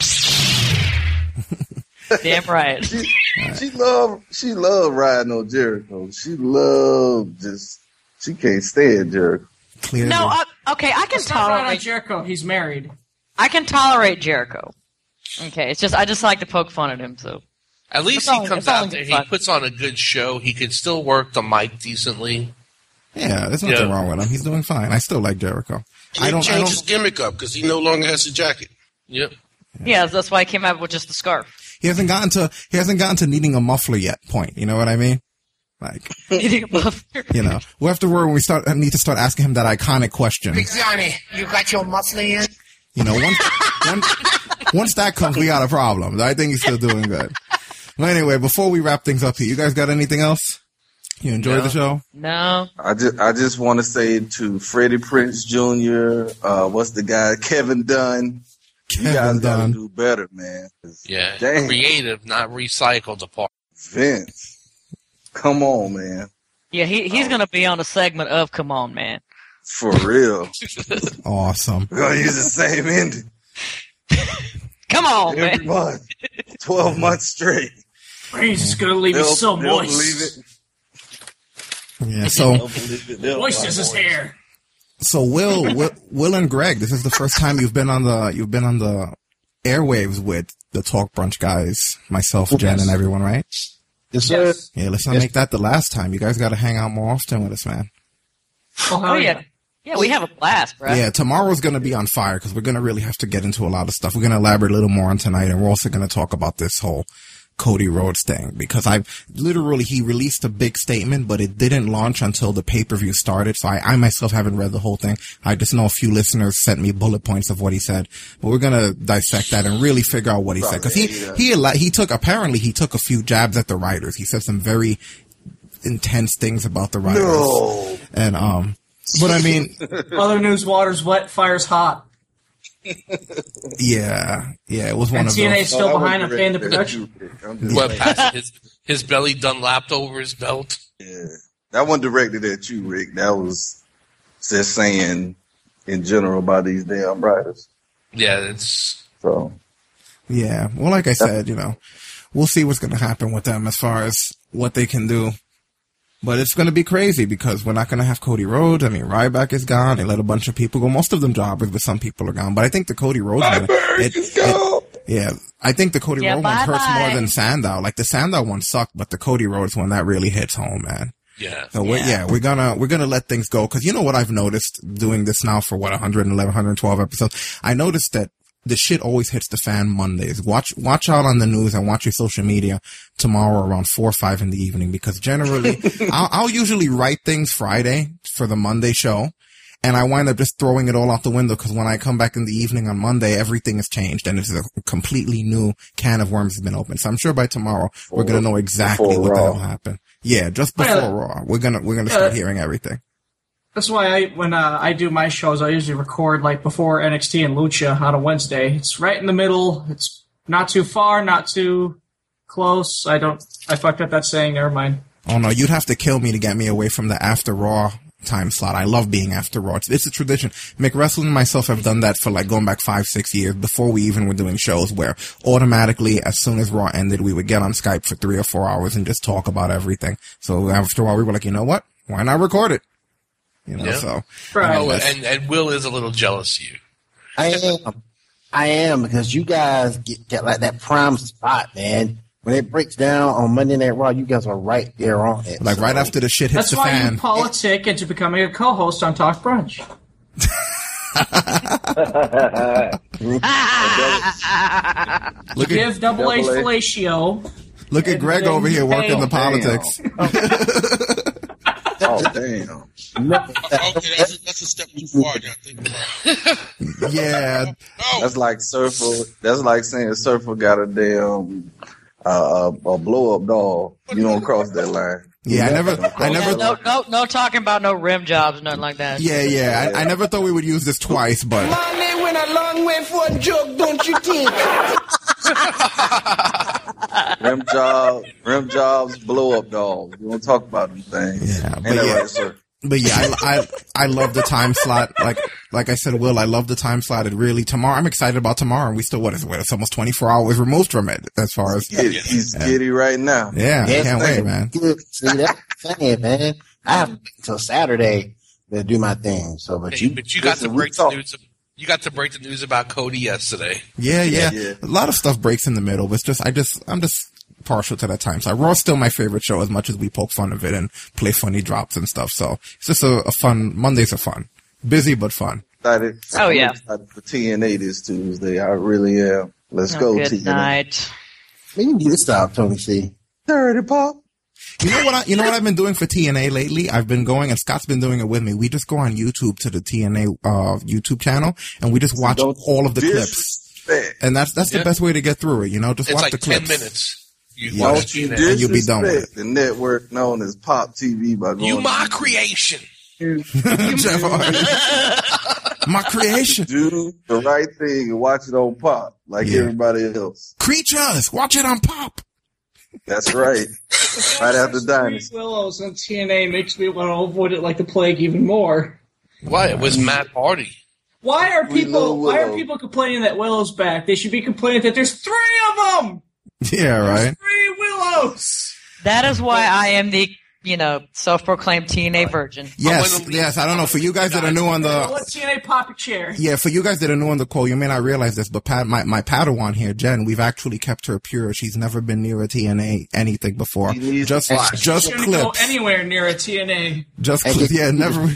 Speaker 4: Damn right.
Speaker 8: She loved riding on Jericho. She can't stand Jericho.
Speaker 3: Clearly.
Speaker 4: No, okay, I can tolerate
Speaker 9: Jericho. He's married.
Speaker 4: I can tolerate Jericho. Okay, it's just I just like to poke fun at him. So
Speaker 5: at least he comes out there. He puts on a good show. He can still work the mic decently.
Speaker 3: Yeah, there's nothing wrong with him. He's doing fine. I still like Jericho.
Speaker 7: He changed his gimmick up because he no longer has a jacket.
Speaker 5: Yep.
Speaker 4: Yeah, that's why I came out with just the scarf.
Speaker 3: He hasn't gotten to needing a muffler yet. Point. You know what I mean? Like,
Speaker 4: you
Speaker 3: know, we'll have to worry when we need to start asking him that iconic question.
Speaker 11: Big Johnny, you got your muscle in?
Speaker 3: You know, once that comes, we got a problem. I think he's still doing good. Well, anyway, before we wrap things up here, you guys got anything else? You enjoy the show?
Speaker 4: No.
Speaker 8: I just want to say to Freddie Prinze Jr., what's the guy, Kevin Dunn. You guys gotta do better, man.
Speaker 5: Yeah,
Speaker 8: dang.
Speaker 5: Creative, not recycled apart.
Speaker 8: Vince, come on, man.
Speaker 4: Yeah, he's going to be on a segment of Come On, Man.
Speaker 8: For real.
Speaker 3: Awesome.
Speaker 8: We're going to use the same ending.
Speaker 4: Come on,
Speaker 8: every
Speaker 4: man.
Speaker 8: month. 12 months straight.
Speaker 9: He's going to leave it so moist.
Speaker 8: Believe it.
Speaker 3: Yeah, so
Speaker 9: moist as his hair.
Speaker 3: So Will and Greg, this is the first time you've been on the airwaves with the Talk Brunch guys, myself, Jen, and everyone, right?
Speaker 10: Yes, sir.
Speaker 3: Yeah, let's not make that the last time. You guys got to hang out more often with us, man.
Speaker 4: Oh yeah. Yeah, we have a blast, bro.
Speaker 3: Yeah, tomorrow's going to be on fire because we're going to really have to get into a lot of stuff. We're going to elaborate a little more on tonight, and we're also going to talk about this whole Cody Rhodes thing because he released a big statement, but it didn't launch until the pay-per-view started. So I myself haven't read the whole thing. I just know a few listeners sent me bullet points of what he said, but we're going to dissect that and really figure out what he said. Cause he took a few jabs at the writers. He said some very intense things about the writers.
Speaker 8: No.
Speaker 3: And, but I mean,
Speaker 9: other news, water's wet, fire's hot.
Speaker 3: Yeah, it was one of those.
Speaker 9: And TNA's still behind on paying the production.
Speaker 5: His belly done lapped over his belt.
Speaker 8: Yeah, that one directed at you, Rick. That was just saying in general about these damn writers.
Speaker 5: Yeah, it's
Speaker 8: so.
Speaker 3: Yeah, well, like I said, we'll see what's going to happen with them as far as what they can do. But it's going to be crazy because we're not going to have Cody Rhodes. I mean, Ryback is gone. They let a bunch of people go. Most of them jobbers, but some people are gone. But I think the Cody Rhodes one, I think the Cody Rhodes one hurts more than Sandow. Like the Sandow one sucked, but the Cody Rhodes one, that really hits home, man.
Speaker 5: Yeah.
Speaker 3: So we're gonna let things go. Cause you know what I've noticed doing this now for 111, 112 episodes? I noticed that the shit always hits the fan Mondays. Watch out on the news and watch your social media tomorrow around 4 or 5 in the evening because generally I'll usually write things Friday for the Monday show and I wind up just throwing it all out the window because when I come back in the evening on Monday, everything has changed and it's a completely new can of worms has been opened. So I'm sure by tomorrow we're going to know exactly what the hell happened. Yeah, just before Raw. We're going to start hearing everything.
Speaker 9: That's why when I do my shows, I usually record like before NXT and Lucha on a Wednesday. It's right in the middle. It's not too far, not too close. I fucked up that saying. Never mind.
Speaker 3: Oh no, you'd have to kill me to get me away from the after Raw time slot. I love being after Raw. It's a tradition. McWrestling and myself have done that for like going back 5-6 years before we even were doing shows where automatically as soon as Raw ended, we would get on Skype for 3 or 4 hours and just talk about everything. So after a while, we were like, you know what? Why not record it? So.
Speaker 9: Right.
Speaker 5: Oh, and Will is a little jealous of you.
Speaker 10: I am because you guys get like that prime spot, man. When it breaks down on Monday Night Raw, you guys are right there on it.
Speaker 3: Like right after the shit hits the fan.
Speaker 9: That's why you politic into becoming a co-host on Talk Brunch. Give Double H fellatio.
Speaker 3: Look at Greg over here working the politics.
Speaker 8: Oh, damn.
Speaker 7: Okay, that's a step too far. I think.
Speaker 3: Yeah.
Speaker 8: That's like Surfer. That's like saying Surfer got a damn a blow up doll. You don't cross that line.
Speaker 3: Yeah, I never.
Speaker 4: No talking about no rim jobs, nothing like that.
Speaker 3: Yeah. I never thought we would use this twice, but.
Speaker 11: Money went a long way for a joke, don't you think?
Speaker 8: Rim jobs, blow up dolls. We don't talk about them things.
Speaker 3: Yeah, but I love the time slot. Like I said, Will, I love the time slot. It really tomorrow. I'm excited about tomorrow, and we still it's almost 24 hours removed from it as far as
Speaker 8: he's giddy right now.
Speaker 3: Yeah, I can't wait, man.
Speaker 10: See, that's the thing, man. I have to wait until Saturday to do my thing. So, but you
Speaker 5: got to break the news. You got to break the news about Cody yesterday.
Speaker 3: Yeah. A lot of stuff breaks in the middle, but I'm just partial to that time. So Raw's still my favorite show as much as we poke fun of it and play funny drops and stuff. So it's just a fun, Mondays are fun. Busy, but fun.
Speaker 8: I'm excited for TNA this Tuesday. I really am. Let's go,
Speaker 4: good
Speaker 8: TNA.
Speaker 4: Night.
Speaker 10: We can do this style, Tony C.
Speaker 8: Dirty Pop.
Speaker 3: You know what I've been doing for TNA lately? I've been going, and Scott's been doing it with me. We just go on YouTube to the TNA YouTube channel, and we just watch all of the clips. And that's the best way to get through it. Just watch the clips.
Speaker 5: 10 minutes.
Speaker 3: And you'll be done with it.
Speaker 8: The network known as Pop TV by going.
Speaker 5: You my creation.
Speaker 3: Jeff Hardy. My creation.
Speaker 8: Do the right thing and watch it on Pop like everybody else.
Speaker 3: Creatures, watch it on Pop.
Speaker 8: That's right. Right after Dynasty.
Speaker 9: Willows on TNA makes me want to avoid it like the plague even more.
Speaker 5: Why? It was Matt Hardy.
Speaker 9: Why are people complaining that Willow's back? They should be complaining that there's 3 of them.
Speaker 3: Yeah, right.
Speaker 9: There's 3 Willows.
Speaker 4: That is why I am the self-proclaimed TNA virgin.
Speaker 3: Yes. I don't know. For you guys that are new on the
Speaker 9: TNA pocket chair.
Speaker 3: Yeah, for you guys that are new on the call, you may not realize this, but my Padawan here, Jen, we've actually kept her pure. She's never been near a TNA anything before. Just clips.
Speaker 9: Go anywhere near a TNA.
Speaker 3: Just clips. Yeah, never.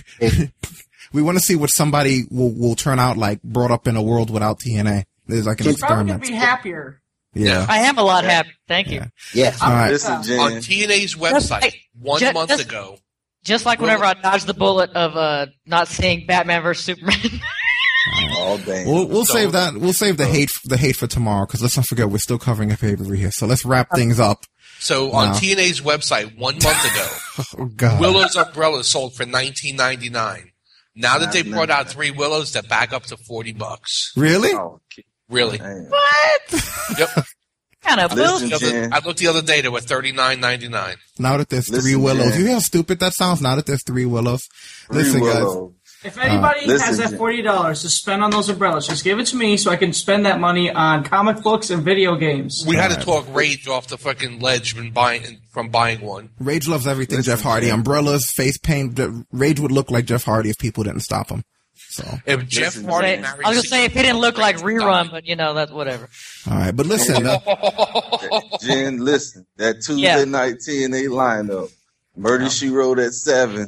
Speaker 3: We want to see what somebody will turn out like brought up in a world without TNA. There's like an experiment.
Speaker 9: Probably gonna be happier.
Speaker 3: Yeah.
Speaker 4: I am a lot happy. Thank you.
Speaker 10: Yes.
Speaker 3: All right.
Speaker 5: On TNA's website, one month ago.
Speaker 4: Just like whenever I dodged the bullet of not seeing Batman vs Superman.
Speaker 8: Oh, dang.
Speaker 3: We'll save that. We'll save the hate for tomorrow, because let's not forget we're still covering a pay-per-view here. So let's wrap things up.
Speaker 5: So on TNA's website 1 month ago, Willow's umbrella sold for $19.99. Now that they brought out 3 Willows, they're back up to $40.
Speaker 3: Really?
Speaker 5: Really?
Speaker 4: What?
Speaker 5: Yep.
Speaker 4: Kind of bullshit.
Speaker 5: I looked the other day; they were $39.99.
Speaker 3: Now that there's 3 Willows, you hear how stupid that sounds? Now that there's 3 Willows, listen, guys.
Speaker 9: If anybody has that $40 to spend on those umbrellas, just give it to me so I can spend that money on comic books and video games.
Speaker 5: We had to talk Rage off the fucking ledge from buying one.
Speaker 3: Rage loves everything Jeff Hardy. Umbrellas, face paint. Rage would look like Jeff Hardy if people didn't stop him. So
Speaker 5: if Jeff Hardy,
Speaker 4: I was gonna say if he didn't look like Rerun, but that's whatever.
Speaker 3: All right, but listen,
Speaker 8: Jen, listen. That Tuesday night TNA lineup: Murder She Wrote at 7,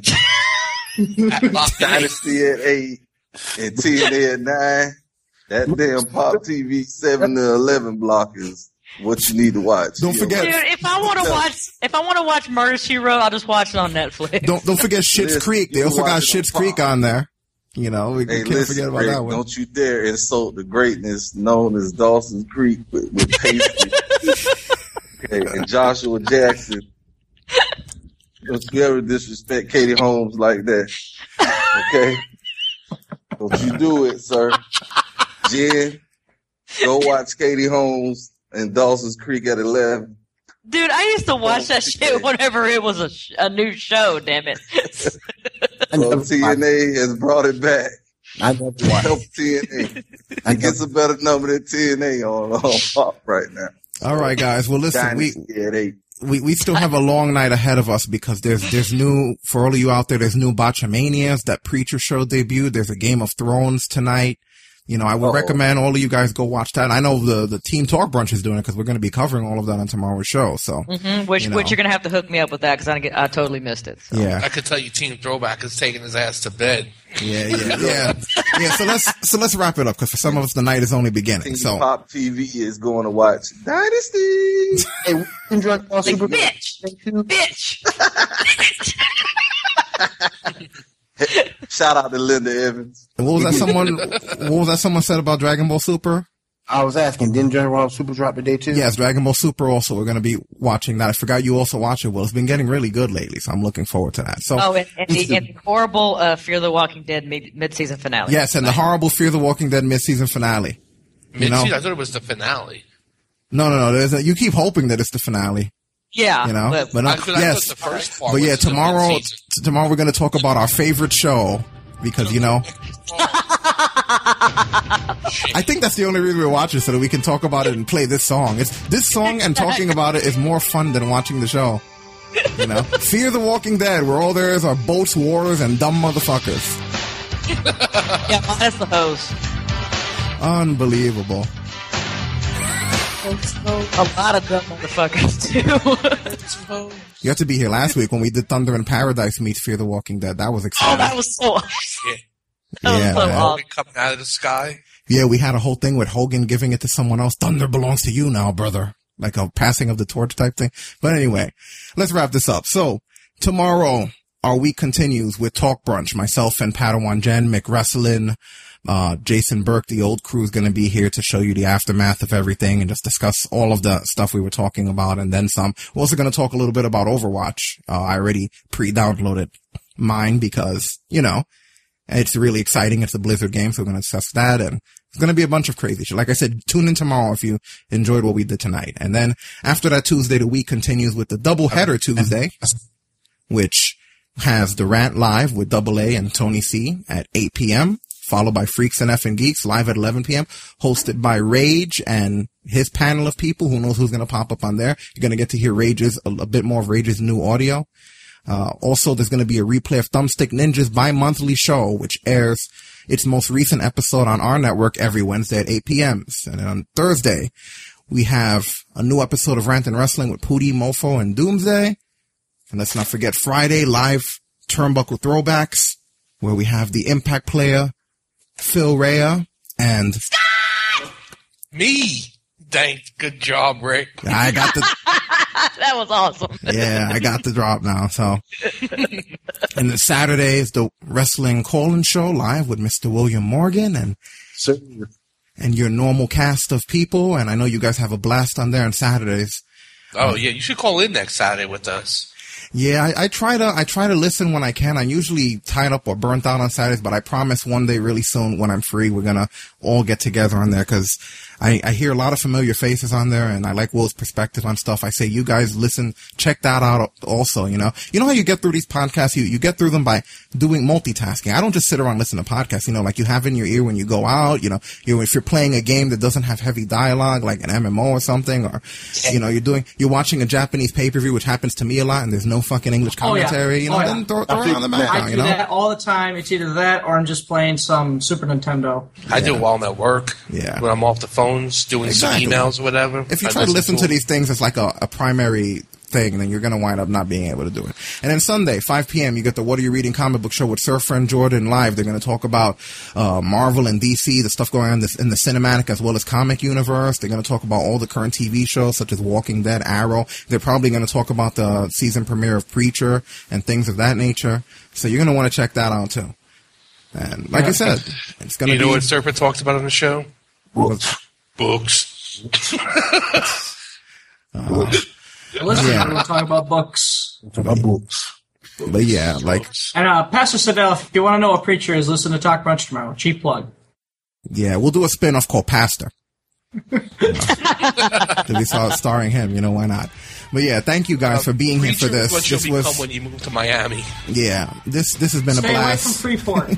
Speaker 8: Dynasty at 8, and TNA at 9. That damn Pop TV 7 to 11 block is what you need to watch.
Speaker 3: Don't forget,
Speaker 4: dude, if I want to watch Murder She Wrote, I'll just watch it on Netflix.
Speaker 3: Don't forget Schitt's Creek. They also got Schitt's Creek on there. We can't forget about that one.
Speaker 8: Don't you dare insult the greatness known as Dawson's Creek with Pacey. Okay, and Joshua Jackson. Don't you ever disrespect Katie Holmes like that. Okay? Don't you do it, sir. Jen, go watch Katie Holmes and Dawson's Creek at 11.
Speaker 4: Dude, I used to watch that shit whenever it was a new show, damn it.
Speaker 8: Well, TNA has brought it back.
Speaker 10: I never watched.
Speaker 8: Help TNA. It gets a better number than TNA on Pop right now.
Speaker 3: All right, guys. Well, listen, we still have a long night ahead of us, because there's new, for all of you out there, there's new Botchamanias. That Preacher show debuted. There's a Game of Thrones tonight. I would recommend all of you guys go watch that. I know the Team Talk Brunch is doing it, because we're going to be covering all of that on tomorrow's show. So,
Speaker 4: which you're going to have to hook me up with that, because I totally missed it. So.
Speaker 3: Yeah,
Speaker 5: I could tell you, Team Throwback is taking his ass to bed.
Speaker 3: Yeah. So let's wrap it up, because for some of us the night is only beginning. So
Speaker 8: Pop TV is going to watch Dynasty.
Speaker 10: Hey, we enjoyed Super
Speaker 4: bitch.
Speaker 8: Shout out to Linda Evans.
Speaker 3: And what was that someone said about Dragon Ball Super?
Speaker 10: I was asking, didn't Dragon Ball Super drop today too?
Speaker 3: Yes, Dragon Ball Super also. We're going to be watching that. I forgot you also watch it. Well, it's been getting really good lately, so I'm looking forward to that. So,
Speaker 4: and the horrible Fear the Walking Dead mid-season finale.
Speaker 3: Yes, and the horrible Fear the Walking Dead mid-season finale.
Speaker 5: Mid-season? I thought it was the finale.
Speaker 3: No. You keep hoping that it's the finale.
Speaker 4: Yeah,
Speaker 3: but yes.
Speaker 5: The first part
Speaker 3: but yeah, tomorrow we're going to talk about our favorite show, because I think that's the only reason we're watching, so that we can talk about it and play this song. It's this song, and talking about it is more fun than watching the show. Fear the Walking Dead, where all there is are boats, wars, and dumb motherfuckers.
Speaker 4: Yeah, that's the host.
Speaker 3: Unbelievable.
Speaker 4: A lot of dumb motherfuckers too.
Speaker 3: You have to be here last week when we did Thunder in Paradise meets Fear the Walking Dead. That was exciting.
Speaker 4: Oh, that was so awesome.
Speaker 5: Hogan coming out of the sky.
Speaker 3: Yeah, we had a whole thing with Hogan giving it to someone else. Thunder belongs to you now, brother. like a passing of the torch type thing. But anyway, let's wrap this up. So tomorrow, our week continues with Talk Brunch. Myself and Padawan Jen, Mick Wrestling, Jason Burke, the old crew, is going to be here to show you the aftermath of everything and just discuss all of the stuff we were talking about and then some. We're also going to talk a little bit about Overwatch. I already pre-downloaded mine because, you know, it's really exciting. It's a Blizzard game, so we're going to discuss that. And it's going to be a bunch of crazy shit. Like I said, tune in tomorrow if you enjoyed what we did tonight. And then after that Tuesday, the week continues with the Doubleheader Tuesday, which has The Rant Live with Double A and Tony C at 8 p.m., followed by Freaks and Effing Geeks live at 11 p.m., hosted by Rage and his panel of people. Who knows who's going to pop up on there. You're going to get to hear Rage's, a bit more of Rage's new audio. Also, there's going to be a replay of Thumbstick Ninja's bi-monthly show, which airs its most recent episode on our network every Wednesday at 8 p.m. And then on Thursday, we have a new episode of Rant and Wrestling with Pootie, Mofo, and Doomsday. And let's not forget Friday, live Turnbuckle Throwbacks, where we have the Impact player, Phil Rea, and...
Speaker 5: Me! Thanks. Good job, Rick.
Speaker 3: I got the...
Speaker 4: That was awesome.
Speaker 3: Yeah, I got the drop now, so... And then Saturday is the Wrestling Call-In Show live with Mr. William Morgan and your normal cast of people, and I know you guys have a blast on there on Saturdays.
Speaker 5: Oh, yeah, you should call in next Saturday with us.
Speaker 3: Yeah, I try to listen when I can. I'm usually tied up or burnt out on Saturdays, but I promise one day really soon when I'm free, we're gonna all get together on there, because I hear a lot of familiar faces on there, and I like Will's perspective on stuff. I say, you guys listen, check that out also, you know. You know how you get through these podcasts? You get through them by doing multitasking. I don't just sit around and listen to podcasts, you know, like you have in your ear when you go out, you know, if you're playing a game that doesn't have heavy dialogue, like an MMO or something, or, you know, you're watching a Japanese pay-per-view, which happens to me a lot, and there's no fucking English commentary, you know, then throw it on the background, you know.
Speaker 9: I do that all the time. It's either that or I'm just playing some Super Nintendo.
Speaker 5: I do it while I'm at work.
Speaker 3: Yeah.
Speaker 5: When I'm off the phones, doing some emails or whatever.
Speaker 3: If you try to listen to these things as like a primary thing, then you're going to wind up not being able to do it. And then Sunday, 5 p.m., you get the What Are You Reading comic book show with Surfer and Jordan live. They're going to talk about Marvel and DC, the stuff going on in the cinematic as well as comic universe. They're going to talk about all the current TV shows such as Walking Dead, Arrow. They're probably going to talk about the season premiere of Preacher and things of that nature. So you're going to want to check that out too. And like I said, it's going to be...
Speaker 5: You know what Surfer talks about on the show? Books.
Speaker 9: Listen, we'll talk about books.
Speaker 3: But yeah, like...
Speaker 9: And Pastor Sedell, if you want to know what Preacher is, listen to Talk Brunch tomorrow. Cheap plug.
Speaker 3: Yeah, we'll do a spin-off called Pastor. To be starring him, you know, why not? But yeah, thank you guys for being here for this.
Speaker 5: What you'll become when you move to Miami.
Speaker 3: Yeah, this has been a blast.
Speaker 9: Stay away from Freeport.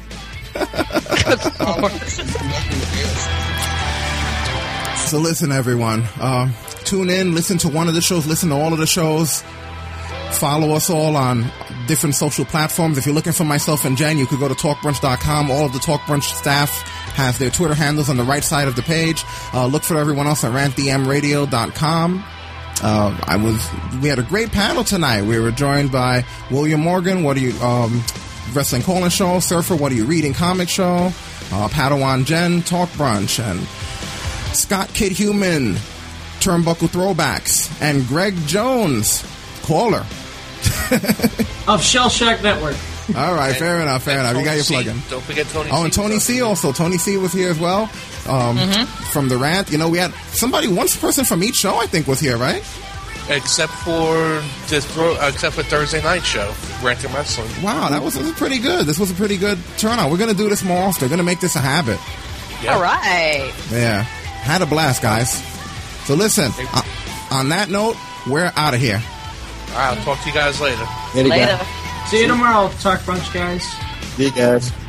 Speaker 3: So listen, everyone. Tune in, listen to one of the shows, listen to all of the shows. Follow us all on different social platforms. If you're looking for myself and Jen, you could go to talkbrunch.com. All of the Talk Brunch staff has their Twitter handles on the right side of the page. Look for everyone else at rantdmradio.com. We had a great panel tonight. We were joined by William Morgan, Wrestling Call-In Show, Surfer, What Are You Reading comic show, Padawan Jen, Talk Brunch, and Scott Kid Human, Turnbuckle Throwbacks, and Greg Jones, caller.
Speaker 9: Of Shell Shack Network.
Speaker 3: All right, fair enough. You got your plug-in.
Speaker 5: Don't forget Tony C.
Speaker 3: Oh, and Tony C also. Tony C was here as well. From the Rant. You know, we had one person from each show, I think, was here, right?
Speaker 5: Except for Thursday night show, Rant and Wrestling.
Speaker 3: Wow, this was pretty good. This was a pretty good turnout. We're going to do this more often. We're going to make this a habit.
Speaker 4: Yeah. All right.
Speaker 3: Yeah. Had a blast, guys. So listen, on that note, we're out of here.
Speaker 5: All right, I'll talk to you guys later.
Speaker 9: See you tomorrow, Talk Brunch, guys.
Speaker 10: See you guys.